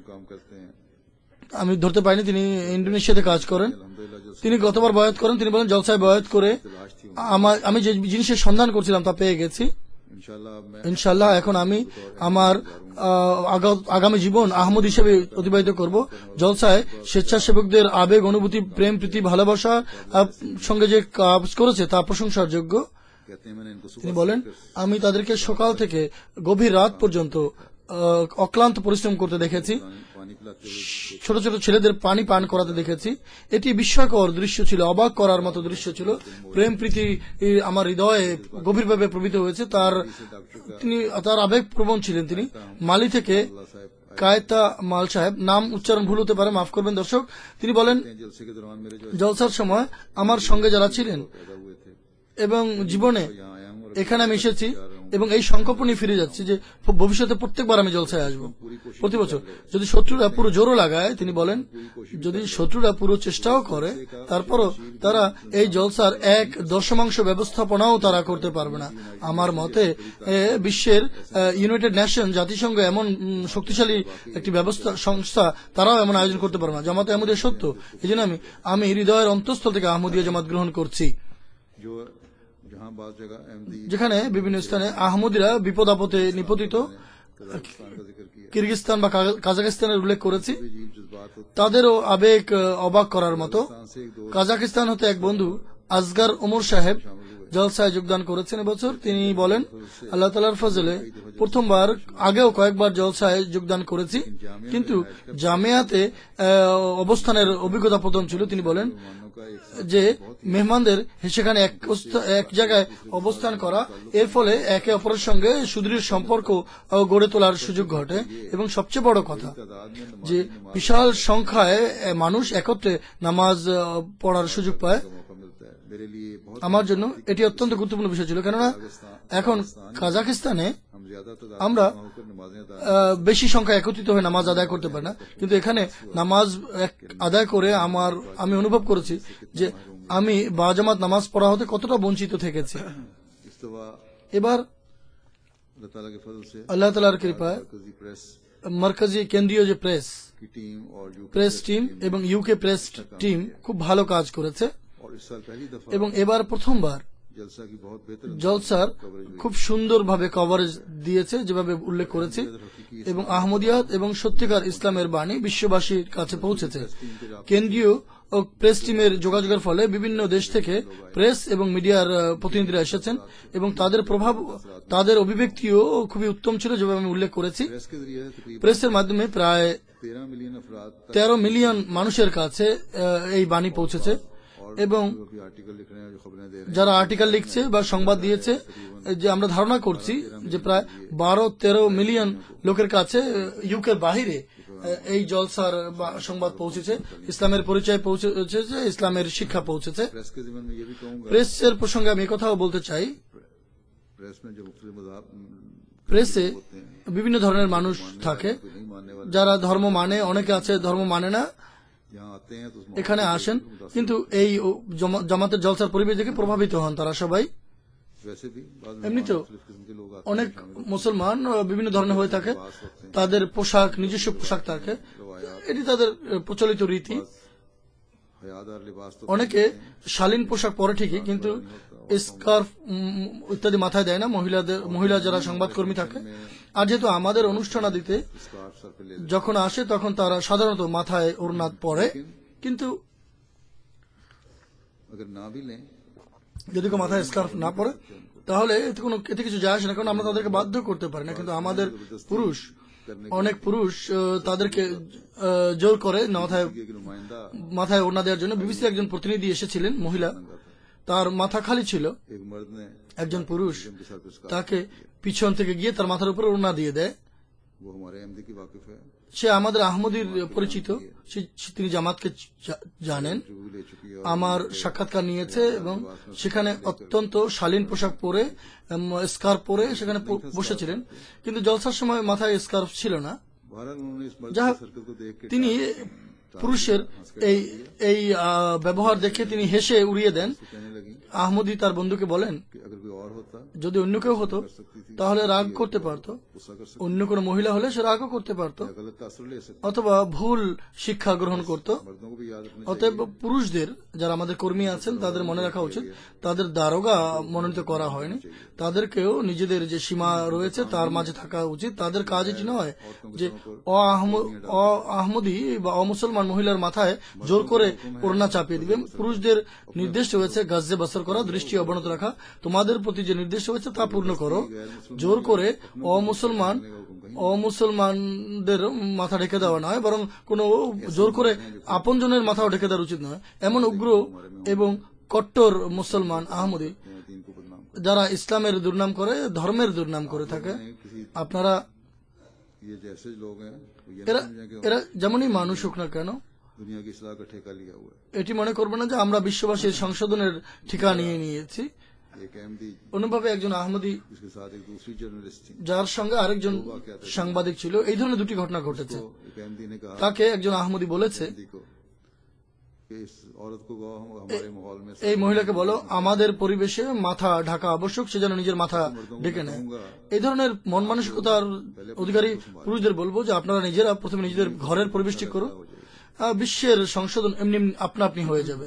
আমি ধরতে পারিনি, তিনি ইন্দোনেশিয়াতে কাজ করেন। তিনি গতবার বয়াত করেন। তিনি বলেন, জলসায় বয়াত করে আমি যে জিনিসের সন্ধান করছিলাম তা পেয়ে গেছি। ইনশাল্লাহ এখন আমি আমার আগামী জীবন আহমদ হিসেবে অতিবাহিত করব। জলসায় স্বেচ্ছাসেবকদের আবেগ, অনুভূতি, প্রেম প্রীতি, ভালোবাসা সঙ্গে যে কাজ করেছে তা প্রশংসার যোগ্য। তিনি বলেন, আমি তাদেরকে সকাল থেকে গভীর রাত পর্যন্ত অক্লান্ত পরিশ্রম করতে দেখেছি, ছোট ছোট ছেলেদের পানি পান করাতে দেখেছি। এটি বিস্ময়কর দৃশ্য ছিল, অবাক করার মতো দৃশ্য ছিল। প্রেম প্রীতি আমার হৃদয়ে গভীরভাবে প্রভাবিত হয়েছে। তার আবেগ প্রবণ ছিলেন। তিনি মালি থেকে কায়তা মাল সাহেব, নাম উচ্চারণ ভুল হতে পারে, মাফ করবেন দর্শক। তিনি বলেন, জলসার সময় আমার সঙ্গে যারা ছিলেন এবং জীবনে এখানে আমি এসেছি এবং এই সংকল্প নিয়ে ফিরে যাচ্ছি যে ভবিষ্যতে প্রত্যেকবার আমি জলসায় আসবো, প্রতি বছর। যদি শত্রুরা পুরো জোরও লাগায়, তিনি বলেন, যদি শত্রুরা পুরো চেষ্টাও করে, তারপরও তারা এই জলসার 1/10 ব্যবস্থাপনাও তারা করতে পারবে না। আমার মতে বিশ্বের ইউনাইটেড নেশন, জাতিসংঘ এমন শক্তিশালী একটি সংস্থা, তারাও এমন আয়োজন করতে পারবে না। জামাতে আহমদিয়া সত্য। এই জন্য আমি হৃদয়ের অন্তঃস্থল থেকে আহমদিয়া জামাত গ্রহণ করছি। যেখানে বিভিন্ন স্থানে আহমদিরা বিপদ আপদে নিপতিত, কিরগিজস্তান বা কাজাকিস্তানের উল্লেখ করেছি, তাদেরও আবেগ অবাক করার মতো। কাজাকিস্তান হতে এক বন্ধু আসগার ওমর সাহেব, জলসায় যোগদান করেছেন এবছর। তিনি বলেন, আল্লাহ তাআলার ফজলে প্রথমবার, আগেও কয়েকবার জলসায় যোগদান করেছি, কিন্তু জামিয়াতে অবস্থানের অভিজ্ঞতা প্রথম ছিল। তিনি বলেন যে মেহমানদের সেখানে এক জায়গায় অবস্থান করা, এর ফলে একে অপরের সঙ্গে সুদৃঢ় সম্পর্ক গড়ে তোলার সুযোগ ঘটে, এবং সবচেয়ে বড় কথা যে বিশাল সংখ্যায় মানুষ একত্রে নামাজ পড়ার সুযোগ পায়। আমার জন্য এটি অত্যন্ত গুরুত্বপূর্ণ বিষয় ছিল, কেননা এখন কাজাকিস্তানে আমরা বেশি সংখ্যা একত্রিত হয়ে নামাজ আদায় করতে পারি না, কিন্তু এখানে নামাজ আদায় করে আমি অনুভব করেছি যে আমি বাজামাত নামাজ পড়া হতে কতটা বঞ্চিত থেকেছি। এবার আল্লাহ তাআলার কৃপায় মার্কাজি কেন্দ্রীয় যে প্রেস টিম এবং ইউকে প্রেস টিম খুব ভালো কাজ করেছে, এবং এবার প্রথমবার জলসার খুব সুন্দরভাবে কভারেজ দিয়েছে, যেভাবে উল্লেখ করেছি, এবং আহমদিয়াত এবং সত্যিকার ইসলামের বাণী বিশ্ববাসীর কাছে পৌঁছেছে। কেন্দ্রীয় ও প্রেস টিমের যোগাযোগের ফলে বিভিন্ন দেশ থেকে প্রেস এবং মিডিয়ার প্রতিনিধিরা এসেছেন, এবং তাদের প্রভাব, তাদের অভিব্যক্তিও খুবই উত্তম ছিল, যেভাবে আমি উল্লেখ করেছি। প্রেসের মাধ্যমে প্রায় 13 মিলিয়ন মানুষের কাছে এই বাণী পৌঁছেছে, এবং যারা আর্টিকেল লিখছে বা সংবাদ দিয়েছে, যে আমরা ধারণা করছি যে প্রায় 12-13 মিলিয়ন লোকের কাছে ইউকের বাহিরে এই জলসার সংবাদ পৌঁছেছে, ইসলামের পরিচয় পৌঁছেছে, ইসলামের শিক্ষা পৌঁছেছে। প্রেসের প্রসঙ্গে আমি কথাও বলতে চাই, প্রেসে বিভিন্ন ধরনের মানুষ থাকে, যারা ধর্ম মানে, অনেকে আছে ধর্ম মানে না, এখানে আসেন, কিন্তু এই জামাতের জলসার পরিবেশ দেখে প্রভাবিত হন তারা সবাই। এমনিতেও অনেক মুসলমান বিভিন্ন ধরনের হয়ে থাকে, তাদের পোশাক, নিজস্ব পোশাক থাকে, এটি তাদের প্রচলিত রীতি। অনেকে শালীন পোশাক পরে ঠিকই, কিন্তু স্কার্ফ ইত্যাদি মাথায় দেয় না মহিলা যারা সংবাদকর্মী থাকে। আর যেহেতু আমাদের অনুষ্ঠান আদিতে যখন আসে তখন তারা সাধারণত মাথায় ওড়না পরে, কিন্তু যদি কেউ মাথায় স্কার্ফ না পরে তাহলে এতে কিছু যায় আসে না, কারণ আমরা তাদেরকে বাধ্য করতে পারি না। কিন্তু আমাদের অনেক পুরুষ তাদেরকে জোর করে মাথায় ওড়না দেওয়ার জন্য। বিবিসির একজন প্রতিনিধি এসেছিলেন, মহিলা, তার মাথা খালি ছিল, একজন পুরুষ তাকে পিছন থেকে গিয়ে তার মাথার উপর ওড়না দিয়ে দেয়। সে আমাদের আহমদীর পরিচিত, তিনি জামাতকে জানেন, আমার সাক্ষাৎকার নিয়েছে, এবং সেখানে অত্যন্ত শালীন পোশাক পরে, স্কার্ফ পরে সেখানে বসেছিলেন, কিন্তু জলসার সময় মাথায় স্কার্ফ ছিল না। যা তিনি পুরুষের এই ব্যবহার দেখে তিনি হেসে উড়িয়ে দেন। আহমদী তার বন্ধুকে বলেন, যদি অন্য কেউ হতো তাহলে রাগ করতে পারত, অন্য কোনো মহিলা হলে সে রাগও করতে পারত, অথবা ভুল শিক্ষা গ্রহণ করত। অতএব পুরুষদের, যারা আমাদের কর্মী আছেন, তাদের মনে রাখা উচিত, তাদের দারোগা মনোনীত করা হয়নি, তাদেরকেও নিজেদের যে সীমা রয়েছে তার মাঝে থাকা উচিত। তাদের কাজ এটি নয় যে আহমদী বা অমুসলমান মহিলার মাথায় জোর করে ওড়না চাপিয়ে দিবে। পুরুষদের নির্দেশ রয়েছে গাজ্জে বসর করা, দৃষ্টি অবনত রাখা, তোমাদের প্রতি যে নির্দেশ রয়েছে তা পূর্ণ করো। জোর করে অমুসলমানদের মাথা ঢেকে দেওয়া নয়, বরং কোনো জোর করে আপনজনের মাথাও ঢেকে দেওয়া উচিত নয়। এমন উগ্র এবং কট্টর মুসলমান আহমদী যারা ইসলামের দুর্নাম করে, ধর্মের দুর্নাম করে থাকে, আপনারা এরা যেমনই মানুষ হোক না কেন, এটি মনে করবে না যে আমরা বিশ্ববাসীর সংশোধনের ঠিকা নিয়ে নিয়েছি। অন্যভাবে একজন আহমদী যার সঙ্গে আরেকজন সাংবাদিক ছিল, এই ধরনের দুটি ঘটনা ঘটেছে। তাকে একজন আহমদী বলেছে, এই মহিলাকে বলো আমাদের পরিবেশে মাথা ঢাকা আবশ্যক, সে যেন নিজের মাথা ঢেকে নেয়। এই ধরনের মন মানসিকতার অধিকারী পুরুষদের বলবো যে আপনারা নিজেরা প্রথমে নিজেদের ঘরের পরিবেশ ঠিক করুন, বিশ্বের সংশোধন এমনি আপনা আপনি হয়ে যাবে।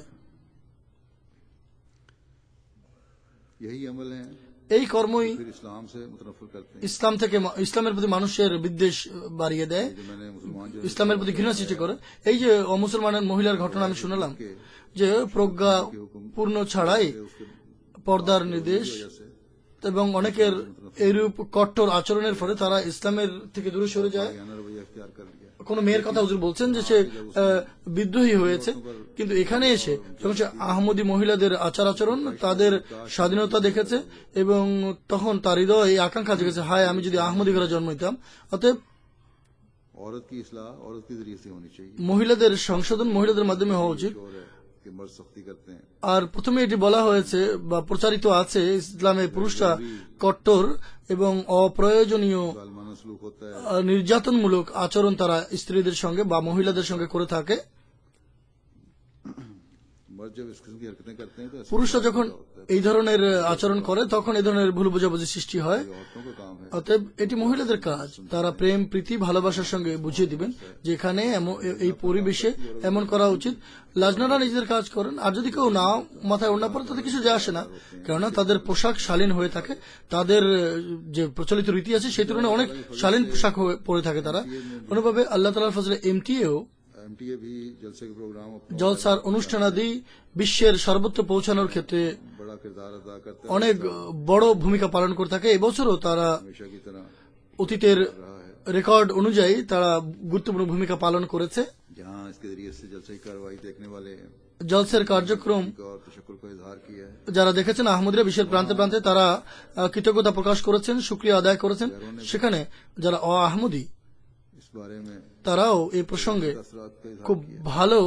এই কর্মই ইসলাম থেকে, ইসলামের প্রতি মানুষের বিদ্বেষ বাড়িয়ে দেয়, ইসলামের প্রতি ঘৃণা সৃষ্টি করে। এই যে অমুসলমানের মহিলার ঘটনা আমি শুনলাম, যে প্রজ্ঞা পূর্ণ ছাড়াই পর্দার নির্দেশ এবং অনেকের এইরূপ কট্টর আচরণের ফলে তারা ইসলামের থেকে দূরে সরে যায়। बयाना रवैया इख्तियार कर लिया। কোন মেয়ের কথা হুজুর বলছেন যে সে বিদ্রোহী হয়েছে, কিন্তু এখানে এসে যখন সে আহমদী মহিলাদের আচার আচরণ, তাদের স্বাধীনতা দেখেছে এবং তখন তার হৃদয়ে এই আকাঙ্ক্ষা জেগেছে, হায় আমি যদি আহমদী ঘরে জন্ম নিতাম। অতএব औरत की इस्लाह औरत के जरिए से होनी चाहिए। মহিলাদের সংশোধন মহিলাদের মাধ্যমে হওয়া উচিত। और है कि मर्द सख्ती करते हैं। আর প্রথমে এটি বলা হয়েছে বা প্রচারিত আছে ইসলামে পুরুষরা কট্টর এবং অপ্রয়োজনীয় सालमाना सलूक होता है। নির্যাতনমূলক আচরণ তারা স্ত্রীদের সঙ্গে বা মহিলাদের সঙ্গে করে থাকে। मर्द जब इस किस्म की हरकतें करते हैं तो ऐसा পুরুষরা যখন এই ধরনের আচরণ করে তখন এই ধরনের ভুল বোঝাবুঝি সৃষ্টি হয়। औरतों का काम है। অতএব এটি মহিলাদের কাজ, তারা প্রেম প্রীতি ভালোবাসার সঙ্গে বুঝিয়ে দিবেন যেখানে এই পরিবেশে এমন করা উচিত। লাজনারা নিজেদের কাজ করেন, আর যদি কেউ না মাথায় ওড়না পড়ে তাতে কিছু যায় আসে না, কেননা তাদের পোশাক শালীন হয়ে থাকে, তাদের যে প্রচলিত রীতি আছে সেই তুলনায় অনেক শালীন পোশাক পরে থাকে তারা। অনুভাবে আল্লাহ তাআলার ফজলে এমটিএও एमटीए भी जलसे के प्रोग्राम अपना জলসার অনুষ্ঠানাদি বিশ্বের সর্বত্র পৌঁছানোর ক্ষেত্রে बड़ा किरदार अदा करता है। অনেক বড় ভূমিকা পালন করে থাকে। এবছরও তারা हमेशा की तरह অতীতের রেকর্ড অনুযায়ী তারা গুরুত্বপূর্ণ ভূমিকা পালন করেছে। जहां इसके जरिए से जलसे की कार्रवाई देखने वाले জলসের কার্যক্রম और तशक्कुर का इजहार किया है। যারা দেখেছেন আহমদীরা বিশ্বের প্রান্তে প্রান্তে তারা কৃতজ্ঞতা প্রকাশ করেছেন, শুকরিয়া আদায় করেছেন। সেখানে যারা আহমদী इस बारे में তারাও এই প্রসঙ্গে असरात का इजहार খুব ভালো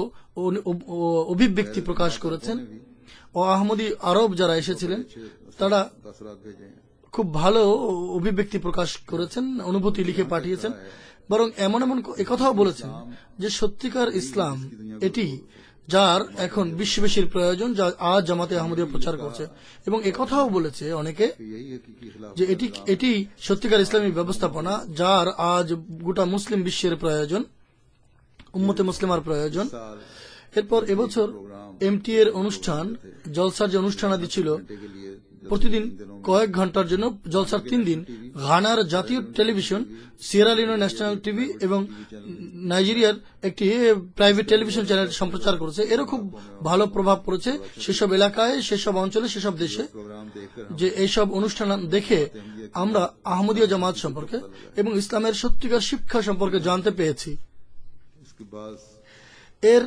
অভিব্যক্তি প্রকাশ করেছেন। আহমদী আরব যারা এসেছিলেন তারা असरात भेजे हैं। খুব ভালো অভিব্যক্তি প্রকাশ করেছেন, অনুভূতি লিখে পাঠিয়েছেন। বরং এমন এমন একথাও বলেছেন যে সত্যিকার ইসলাম এটি যার এখন বিশ্ববাসীর প্রয়োজন, যা আজ জামাতে আহমদীয়া প্রচার করছে। এবং একথাও বলেছে অনেকে कि यही हकीकी खिलाफ যে এটি সত্যিকার ইসলামী ব্যবস্থাপনা যার আজ গোটা মুসলিম বিশ্বের প্রয়োজন, উম্মতে মুসলিমার প্রয়োজন। साल এরপর এবছর এমটি এর অনুষ্ঠান জলসার যে অনুষ্ঠানাদি ছিল के लिए প্রতিদিন কয়েক ঘন্টার জন্য জলসার 3 দিন ঘানার জাতীয় television, Sierra Leone national TV এবং নাইজেরিয়ার একটি প্রাইভেট টেলিভিশন চ্যানেল সম্প্রচার করেছে। এরও খুব ভালো প্রভাব পড়েছে সেসব এলাকায়, সেসব অঞ্চলে, সেসব দেশে, प्रोग्राम देखकर যে এইসব অনুষ্ঠান দেখে আমরা আহমদীয়া জামাত সম্পর্কে এবং ইসলামের সত্যিকার শিক্ষা সম্পর্কে জানতে পেরেছি। इसके बाद এর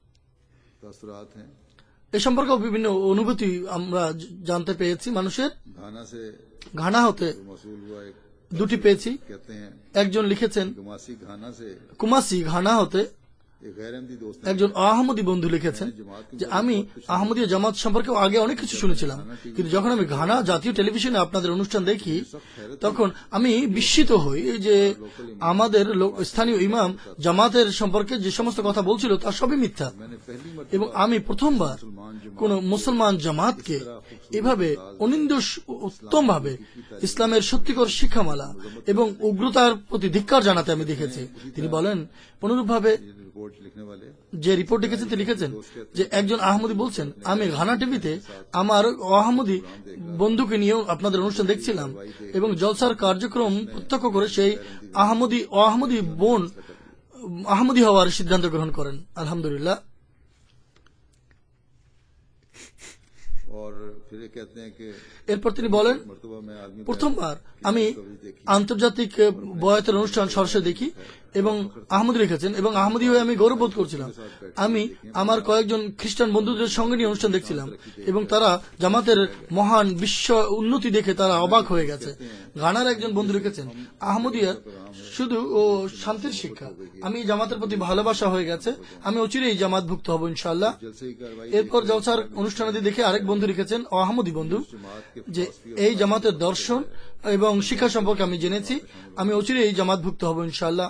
तासुरात हैं। এ সম্পর্কেও বিভিন্ন অনুভূতি আমরা জানতে পেয়েছি। মানুষের घाना से ঘানা হতে मसूल हुआ एक দুটি পেয়েছি। कहते हैं একজন লিখেছেন गमासी घाना से কুমাসি ঘানা হতে एक गैर अहमदी दोस्त ने একজন আহমদী বন্ধু লিখেছেন যে আমি আহমদীয় জামাত সম্পর্কে আগে অনেক কিছু শুনেছিলাম, কিন্তু যখন আমি ঘানা জাতীয় টেলিভিশনে আপনাদের অনুষ্ঠান দেখি তখন আমি বিস্মিত হই যে আমাদের স্থানীয় ইমাম জামাতের সম্পর্কে যে সমস্ত কথা বলছিল তা সবই মিথ্যা। मैंने पहली এবং আমি প্রথমবার কোন মুসলমান জামাতকে এভাবে অনিন্দ উত্তম ভাবে ইসলামের সত্যিকর শিক্ষামালা এবং উগ্রতার প্রতি ধিক্কার জানাতে আমি দেখেছি। তিনি বলেন অনুরূপভাবে रिपोर्ट लिखने वाले যে রিপোর্ট লিখেছেন তিনি লিখেছেন যে একজন আহমদী বলছেন আমি ঘানা টিভিতে আমার আহমদী বন্ধুকে নিয়েও আপনাদের অনুষ্ঠান দেখছিলাম এবং জলসার কার্যক্রম প্রত্যক্ষ করে সেই আহমদী বোন আহমদী হওয়ার সিদ্ধান্ত গ্রহণ করেন। আলহামদুলিল্লাহ। और फिर ये कहते हैं कि এরপর তিনি বলেন मर्तबा में आदमी প্রথমবার আমি আন্তর্জাতিক বয়াতের অনুষ্ঠান সরাসরি দেখি এবং আহমদী লিখেছেন এবং আহমদী হয়ে আমি গৌরববোধ করছিলাম। আমি আমার কয়েকজন খ্রিস্টান বন্ধুদের সঙ্গে নিয়ে অনুষ্ঠান দেখছিলাম এবং তারা জামাতের মহান বিশ্ব উন্নতি দেখে তারা অবাক হয়ে গেছে। ঘানার একজন বন্ধু লিখেছেন আহমদিয়া শুধু ও শান্তির শিক্ষা, আমি জামাতের প্রতি ভালোবাসা হয়ে গেছে, আমি অচিরেই জামাতভুক্ত হব ইনশাআল্লাহ। जलसे की कार्रवाई এরপর জলসার অনুষ্ঠানাদি দেখে আরেক বন্ধু লিখেছেন আহমদী বন্ধু যে এই জামাতের দর্শন এবং শিক্ষা সম্পর্কে আমি জেনেছি, আমি অচিরেই জামাতভুক্ত হব ইনশাআল্লাহ।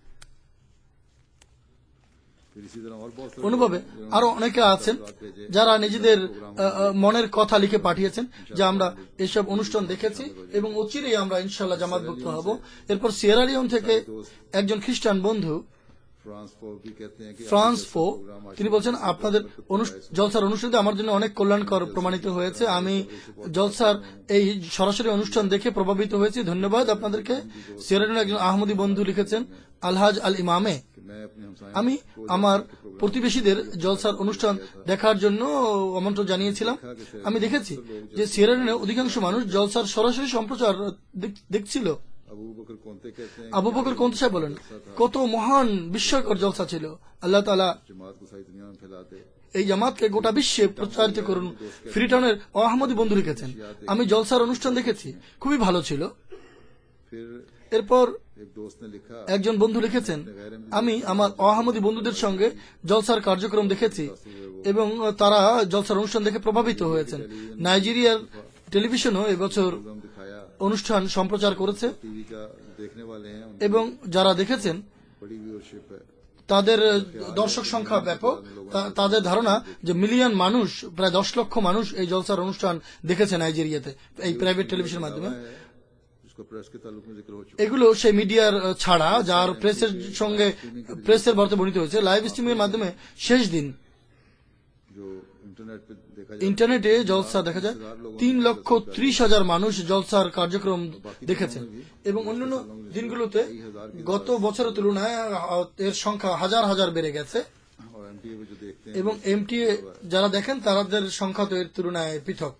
फिर इसी तरह और बहुत অনুভবে আরো অনেকে আছেন যারা নিজেদের মনের কথা লিখে পাঠিয়েছেন যে আমরা এসব অনুষ্ঠান দেখেছি এবং অচিরেই আমরা ইনশাআল্লাহ জামাতভুক্ত হব। এরপর সিয়েরা লিওন থেকে একজন খ্রিস্টান বন্ধু फ्रांस फो भी कहते हैं कि ফ্রান্স ফো তিনি বলছেন আপনাদের জলসার অনুষ্ঠানে আমার জন্য অনেক কল্যাণকর প্রমাণিত হয়েছে, আমি জলসার এই সরাসরি অনুষ্ঠান দেখে প্রভাবিত হয়েছি, ধন্যবাদ আপনাদেরকে। সিয়েরা লিওনের একজন আহমদী বন্ধু লিখেছেন আলহাজ আল ইমামে मैं अपने हमसायों আমি আমার প্রতিবেশীদের জলসার অনুষ্ঠান দেখার জন্য আমন্ত্রণ জানিয়েছিলাম। আমি দেখেছি যে সিয়েরা লিওনে অধিকাংশ মানুষ জলসার সরাসরি সম্প্রচার দেখছিল। अबू बकर कोंते कहते हैं আবু বকর কোন্তে সাহেব বলেন, কত মহান বিস্ময়কর জলসা ছিল। আল্লাহ তাআলা जमात को सारी दुनिया में फैलाते এই জামাতকে গোটা বিশ্বে প্রচারিত করুন। ফ্রিটাউনের আহমদী বন্ধু লিখেছেন, আমি জলসার অনুষ্ঠান দেখেছি, খুবই ভালো ছিল। फिर এরপর एक दोस्त ने लिखा একজন বন্ধু লিখেছেন, আমি আমার আহমদী বন্ধুদের সঙ্গে জলসার কার্যক্রম দেখেছি এবং তারা জলসার অনুষ্ঠান দেখে প্রভাবিত হয়েছেন। নাইজেরিয়ার টেলিভিশনও এবছর हम दिखाया অনুষ্ঠান সম্প্রচার করেছে टीवी का देखने वाले हैं उनकी এবং যারা দেখেছেন बड़ी व्यूअरशिप है। তাদের দর্শক সংখ্যা ব্যাপক। তাদের ধারণা যে মিলিয়ন মানুষ, প্রায় 10 লক্ষ মানুষ এই জলসার অনুষ্ঠান দেখেছে নাইজেরিয়াতে এই প্রাইভেট টেলিভিশনের মাধ্যমে। जिसको प्रेस के ताल्लुक में जिक्र हो चुका এগুলো সেই মিডিয়ার ছাড়া যার প্রেসের সঙ্গে প্রেসের বর্তে বর্ণিত হয়েছে। লাইভ স্ট্রিমের মাধ্যমে শেষ দিন जो इंटरनेट पे देखा ইন্টারনেটে জলসা দেখা যায়। 3,30,000 মানুষ জলসার কার্যক্রম দেখেছেন এবং অন্যান্য দিনগুলোতে গত বছরের তুলনায় এর সংখ্যা হাজার হাজার বেড়ে গেছে। और एमटीए पे जो देखते हैं এবং এমটিএ যারা দেখেন তাদের সংখ্যা তো এর তুলনায় পৃথক।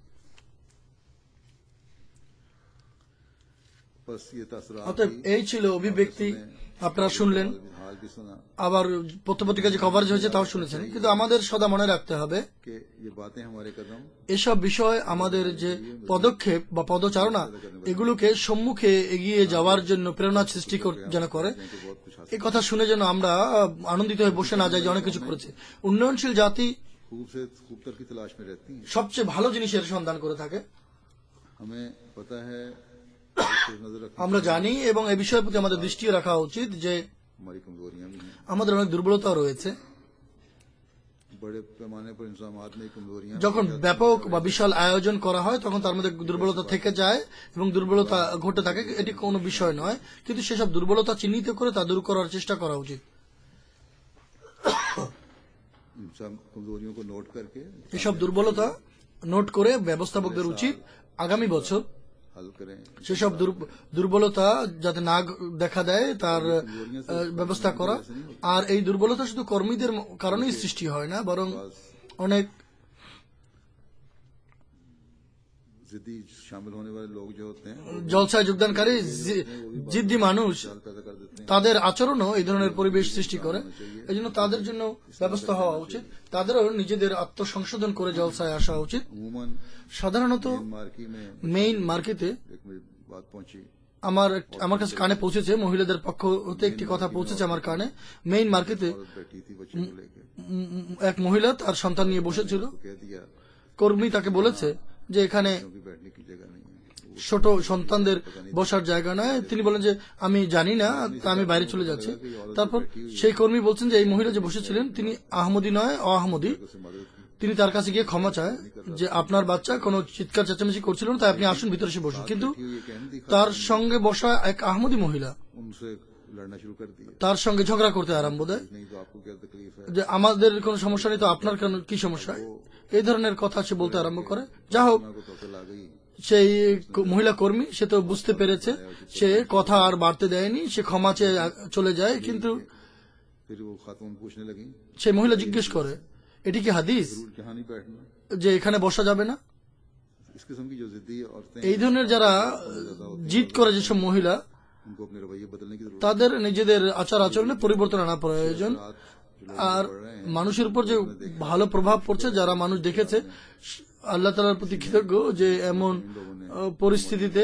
बस ये तासुरात অতএব এই ছিল অভিব্যক্তি, আপনারা শুনলেন, हाल भी सुना আবার পত্রপত্রিকা যে কভারেজ হয়েছে তাও শুনেছেন। কিন্তু আমাদের সদা মনে রাখতে হবে कि ये बातें हमारे कदम এসব বিষয় আমাদের যে পদক্ষেপ বা পদচারণা এগুলোকে সম্মুখে এগিয়ে যাওয়ার জন্য প্রেরণা সৃষ্টি যেন করে। बहुत कुछ हासिल এই কথা শুনে যেন আমরা আনন্দিত হয়ে বসে না যাই যে অনেক কিছু করেছে। উন্নয়নশীল জাতি खूब से खूबतर की तलाश में रहती हैं। সবচেয়ে ভালো জিনিসের সন্ধান করে থাকে। हमें पता है नजर रखनी আমরা জানি এবং এই বিষয়ের প্রতি আমাদের দৃষ্টিও রাখা উচিত যে हमारी कमजोरियां भी हैं। আমাদের অনেক দুর্বলতাও রয়েছে। बड़े पैमाने पर इंतजामात में कमजोरियां যখন ব্যাপক বা বিশাল আয়োজন করা হয় তখন তার মধ্যে দুর্বলতা থেকে যায় এবং দুর্বলতা ঘটে থাকে, এটি কোনো বিষয় নয়। কিন্তু সেসব দুর্বলতা চিহ্নিত করে তা দূর করার চেষ্টা করা উচিত। इन सब कमजोरियों को नोट करके এসব দুর্বলতা নোট করে ব্যবস্থাপকদের উচিত আগামী বছর हल करें। সেসব দুর্বলতা যাতে না দেখা দেয় তার ব্যবস্থা করা। আর এই দুর্বলতা শুধু কর্মীদের কারণেই সৃষ্টি হয় না, বরং অনেক जिद्दी शामिल होने वाले लोग जो होते हैं জলসায় যোগদানকারী জিদ্দি মানুষ, पैदा कर देते हैं। তাদের আচরণও এই ধরনের পরিবেশ সৃষ্টি করে। এই জন্য তাদের জন্য ব্যবস্থা হওয়া উচিত। তাদেরও নিজেদের আত্মসংশোধন করে জলসায় আসা উচিত। अमूमन সাধারণত मार्की में মেইন মার্কেটে एक मेरी बात पहुंची আমার কাছে কানে পৌঁছেছে, মহিলাদের পক্ষ হতে একটি কথা পৌঁছেছে আমার কানে। মেইন মার্কেটে औरत बैठी थी बच्चे को लेके, এক মহিলা তার সন্তান নিয়ে বসেছিল। कह दिया কর্মী তাকে বলেছে যে এখানে क्योंकि बैठने की जगह नहीं है। ছোট সন্তানদের বসার জায়গা নয়। তিনি বলেন যে আমি জানি না, তা আমি বাইরে চলে যাচ্ছি। তারপর সেই কর্মী বলছেন যে এই মহিলা যে বসেছিলেন তিনি আহমদী নয়, অআহমদী। उसे मदद की। তিনি তার কাছে গিয়ে ক্ষমা চায় যে আপনার বাচ্চা কোনো চিৎকার চেঁচামেচি করছিল না, তাই আপনি আসুন ভিতরে এসে বসুন। কিন্তু ये कहने दी তার সঙ্গে বসা এক আহমদী মহিলা उनसे लड़ना शुरू कर दिया। তার সঙ্গে ঝগড়া করতে আরম্ভ দেয় नहीं तो आपको क्या तकलीफ है। যে আমাদের কোনো সমস্যা নেই, তো আপনার কেন কি সমস্যা, এই ধরনের কথা সে বলতে আরম্ভ করে। যা হোক, को तो आ गई। সেই মহিলা কর্মী সে তো বুঝতে পেরেছে, সে কথা আর বাড়তে দেয়নি, সে ক্ষমা চেয়ে চলে যায়। কিন্তু फिर वो खातून पूछने लगी সেই মহিলা জিজ্ঞেস করে এটি কি হাদিস जहाँ नहीं बैठना। যে এখানে বসা যাবে না? इस किस्म की जो जिद्दी औरतें এই ধরনের যারা জিদ করে যেসব মহিলা, उनको अपने रवैये बदलने की जरूरत তাদের নিজেদের আচার আচরণে পরিবর্তন আনা প্রয়োজন। আর মানুষের উপর যে ভালো প্রভাব পড়ছে, যারা মানুষ দেখেছে, আল্লাহ তাআলার প্রতি কৃতজ্ঞ যে এমন পরিস্থিতিতে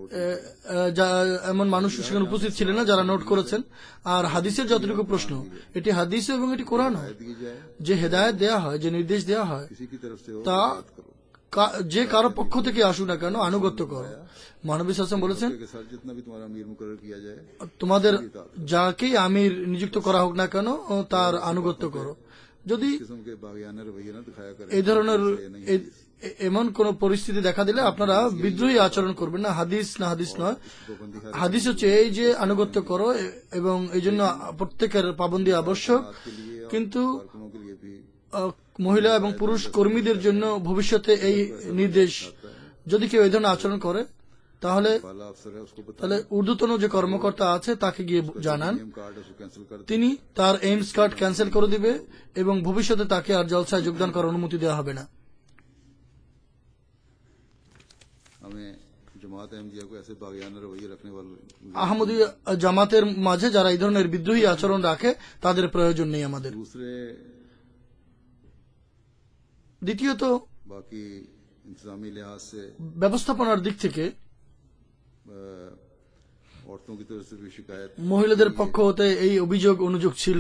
এমন মানুষ সেখানে উপস্থিত ছিলেন না যারা নোট করেছেন। আর হাদিসের যতটুকু প্রশ্ন, এটি হাদিস এবং এটি কোরআন হয়। दी जाए। যে হেদায়েত দেয়া হয়, যে নির্দেশ দেয়া হয়, किसी की तरफ से हो তা बात करो। যে কারো পক্ষ থেকে আসুক না কেন আনুগত্য করো। মহানবী সাল্লাল্লাহু আলাইহি ওয়াসাল্লাম বলেছেন, के साथ जितना भी तुम्हारा अमीर मुकर्रर किया जाए তোমাদের যাকেই আমির নিযুক্ত করা হোক না কেন তার আনুগত্য করো। যদি किस्म के बागियाना रवैया न दिखाया करें। এই ধরনের এমন কোন পরিস্থিতি দেখা দিলে আপনারা বিদ্রোহী আচরণ করবেন না। হাদিস না হাদিস নয়, হাদিস হচ্ছে এই যে আনুগত্য করো এবং এই জন্য প্রত্যেকের পাবন্দি আবশ্যক। কিন্তু कारकुनों के लिए भी মহিলা এবং পুরুষ কর্মীদের জন্য ভবিষ্যতে এই নির্দেশ, যদি কেউ এই ধরনের আচরণ করে তাহলে वाला अफसर है उसको बता তাহলে ঊর্ধ্বতন যে কর্মকর্তা আছে তাকে গিয়ে জানান, एम कार्ड है उसको कैंसिल कर दे। তিনি তার এইমস কার্ড ক্যান্সেল করে দিবে এবং ভবিষ্যতে তাকে আর জলসায় যোগদান করার অনুমতি দেওয়া হবে না। हमें जमात अहमदिया को ऐसे बागियाना रवैया रखने वाले আহমদী জামাতের মাঝে যারা এই ধরনের বিদ্রোহী আচরণ রাখে তাদের প্রয়োজন নেই আমাদের। दूसरे দ্বিতীয়ত, बाकी इंतजामी लिहाज से ব্যবস্থাপনার দিক থেকে औरतों की तरफ से भी शिकायत মহিলাদের পক্ষ হতে এই অভিযোগ অনুযোগ ছিল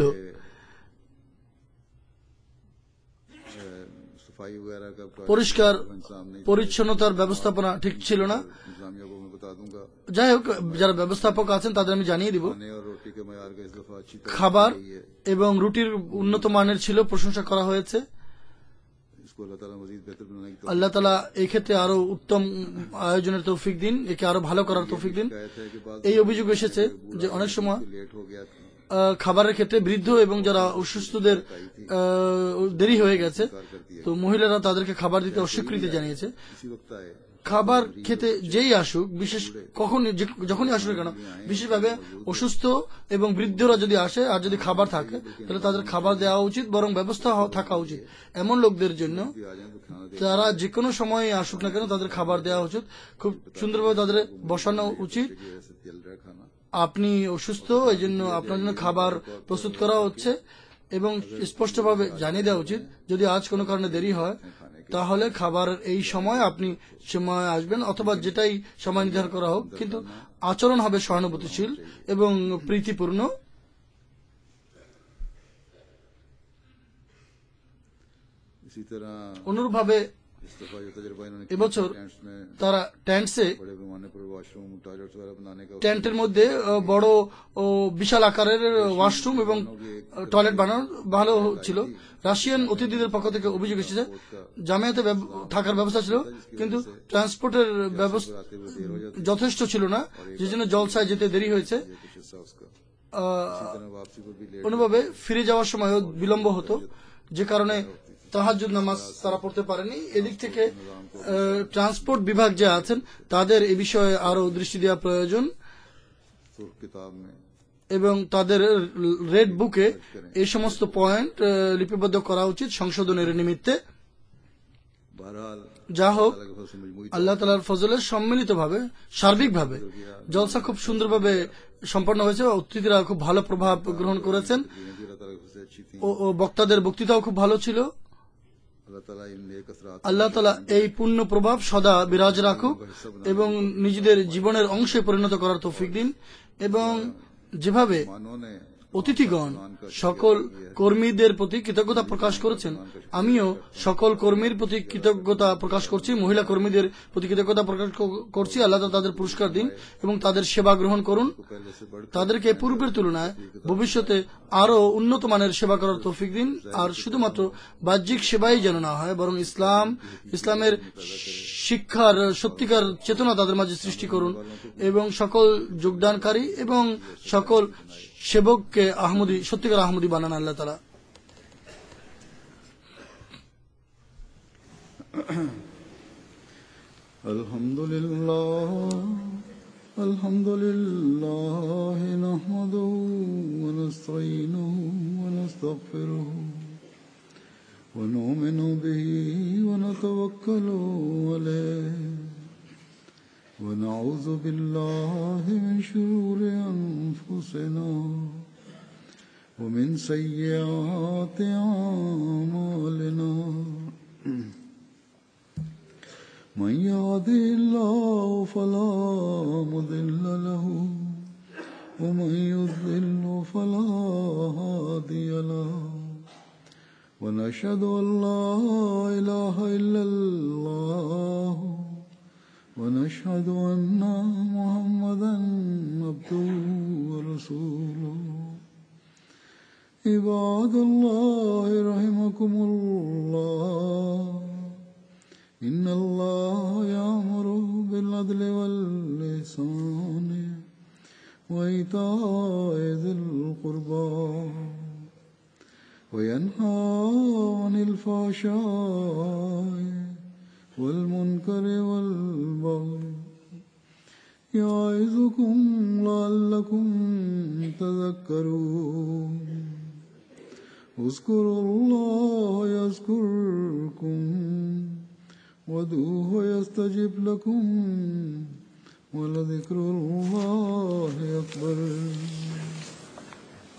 सफाई वगैरह का পরিষ্কার इंतजाम नहीं পরিচ্ছন্নতার ব্যবস্থাপনা ঠিক ছিল না। इंतजामिया को मैं बता दूंगा। যাই হোক, যারা ব্যবস্থাপক আছেন তাদের আমি জানিয়ে দিব, खाने और रोटी के मयार का इस दफा अच्छी तरह খাবার की है। এবং রুটির উন্নত মানের ছিল, প্রশংসা করা হয়েছে। इसको अल्लाह ताला मजीद बेहतर बनाने की আল্লাহ তাআলা এই ক্ষেত্রে আরো উত্তম আয়োজনের তৌফিক দিন, একে আরো ভালো করার তৌফিক দিন। शिकायत है कि बाद এই অভিযোগ এসেছে যে অনেক সময় लेट हो गया था, খাবারের ক্ষেত্রে বৃদ্ধ এবং যারা অসুস্থদের দেরি হয়ে গেছে, তো মহিলারা তাদেরকে খাবার দিতে অস্বীকৃতি জানিয়েছে। इसी वक्त आए খাবার খেতে যেই আসুক, বিশেষ যখনই আসুক না কেন, বিশেষভাবে অসুস্থ এবং বৃদ্ধরা যদি আসে আর যদি খাবার থাকে তাহলে তাদের খাবার দেওয়া উচিত, বরং ব্যবস্থা থাকা উচিত এমন লোকদের জন্য भी आ जाए तो खाना दे। তারা যে কোনো সময় আসুক না কেন তাদের খাবার দেওয়া উচিত, খুব সুন্দরভাবে তাদের বসানো উচিত। कि ऐसे जल रहा है खाना, আপনি অসুস্থ, এই জন্য আপনার জন্য খাবার প্রস্তুত করা হচ্ছে এবং স্পষ্টভাবে জানিয়ে দেওয়া উচিত যদি আজ কোনো কারণে দেরি হয় তাহলে খাবারের এই সময় আপনি সময় আসবেন, অথবা যেটাই সময় নির্ধারণ করা হোক, কিন্তু আচরণ হবে সহানুভূতিশীল এবং প্রীতিপূর্ণ। इसी तरह অনুরূপভাবে इस दफा जो तजर्बा इन्होंने এবছর टेंट्स में তারা ট্যান্টসে बड़े पैमाने पर वाशरूम टॉयलेट वगैरह बनाने का টেন্টের মধ্যে বড় ও বিশাল আকারের ওয়াশরুম এবং টয়লেট বানানো ভালো ছিল। রাশিয়ান অতিথিদের পক্ষ থেকে অভিযোগ এসেছে জামিয়াতে থাকার ব্যবস্থা ছিল, কিন্তু ট্রান্সপোর্টের ব্যবস্থা যথেষ্ট ছিল না, যে জন্য জলসায় যেতে দেরি হয়েছে। कुछ हिस्सा उसका वापसी पर भी लेट অনুভাবে ফিরে যাওয়ার সময়ও বিলম্ব হতো, যে কারণে তাহাজ্জুদ নামাজ তারা পড়তে পারেনি। এদিক থেকে ট্রান্সপোর্ট বিভাগ যে আছেন তাদের এ বিষয়ে আরো দৃষ্টি দেওয়া প্রয়োজন सुर्ख किताब में এবং তাদের রেড বুকে এই সমস্ত পয়েন্ট লিপিবদ্ধ করা উচিত সংশোধনের নিমিত্তে। बहरहाल যা হোক, अलग अलग से मजमूई আল্লাহ তাআলার ফজলে সম্মিলিতভাবে সার্বিকভাবে জলসা খুব সুন্দরভাবে সম্পন্ন হয়েছে। অতিথিরা খুব ভালো প্রভাব গ্রহণ করেছেন भी अल्लाह ताला से अच्छी थी। ও বক্তাদের বক্তৃতাও খুব ভালো ছিল। अल्लाह ताला इन नेक असरात আল্লাহ তাআলা এই পূর্ণ প্রভাব সদা বিরাজ রাখুক এবং নিজেদের জীবনের অংশে পরিণত করার তৌফিক দিন। এবং যেভাবে मानों ने অতিথিগণ সকল কর্মীদের প্রতি কৃতজ্ঞতা প্রকাশ করেছেন, আমিও সকল কর্মীর প্রতি কৃতজ্ঞতা প্রকাশ করছি, মহিলা কর্মীদের প্রতি কৃতজ্ঞতা প্রকাশ করছি। আল্লাহ তাআলা তাদের পুরস্কার দিন এবং তাদের সেবা গ্রহণ করুন, पहले से बढ़ তাদেরকে পূর্বের তুলনায় ভবিষ্যতে আরো উন্নত মানের সেবা করার তৌফিক দিন। আর শুধুমাত্র বাহ্যিক সেবাই যেন না হয়, বরং ইসলামের শিক্ষার সত্যিকার চেতনা তাদের মাঝে সৃষ্টি করুন এবং সকল যোগদানকারী এবং সকল সেবককে সত্যিকার আহমদী বানান আল্লাহ তাআলা। الحمد لله نحمده ونستعينه ونستغفره ونؤمن به ونتوكل عليه ونعوذ بالله من شرور أنفسنا ومن سيئات أعمالنا من يهده الله فلا مضل له ومن يضلل فلا هادي له ونشهد أن لا إله إلا الله ونشهد أن محمدا عبده ورسوله عباد الله رحمكم الله إن الله يأمر بالعدل والإحسان وإيتاء ذي القربى وينهى عن الفحشاء والمنكر والبغي يعظكم لعلكم تذكرون اذكروا الله يذكركم وادعوه يستجب لكم ولذكر الله أكبر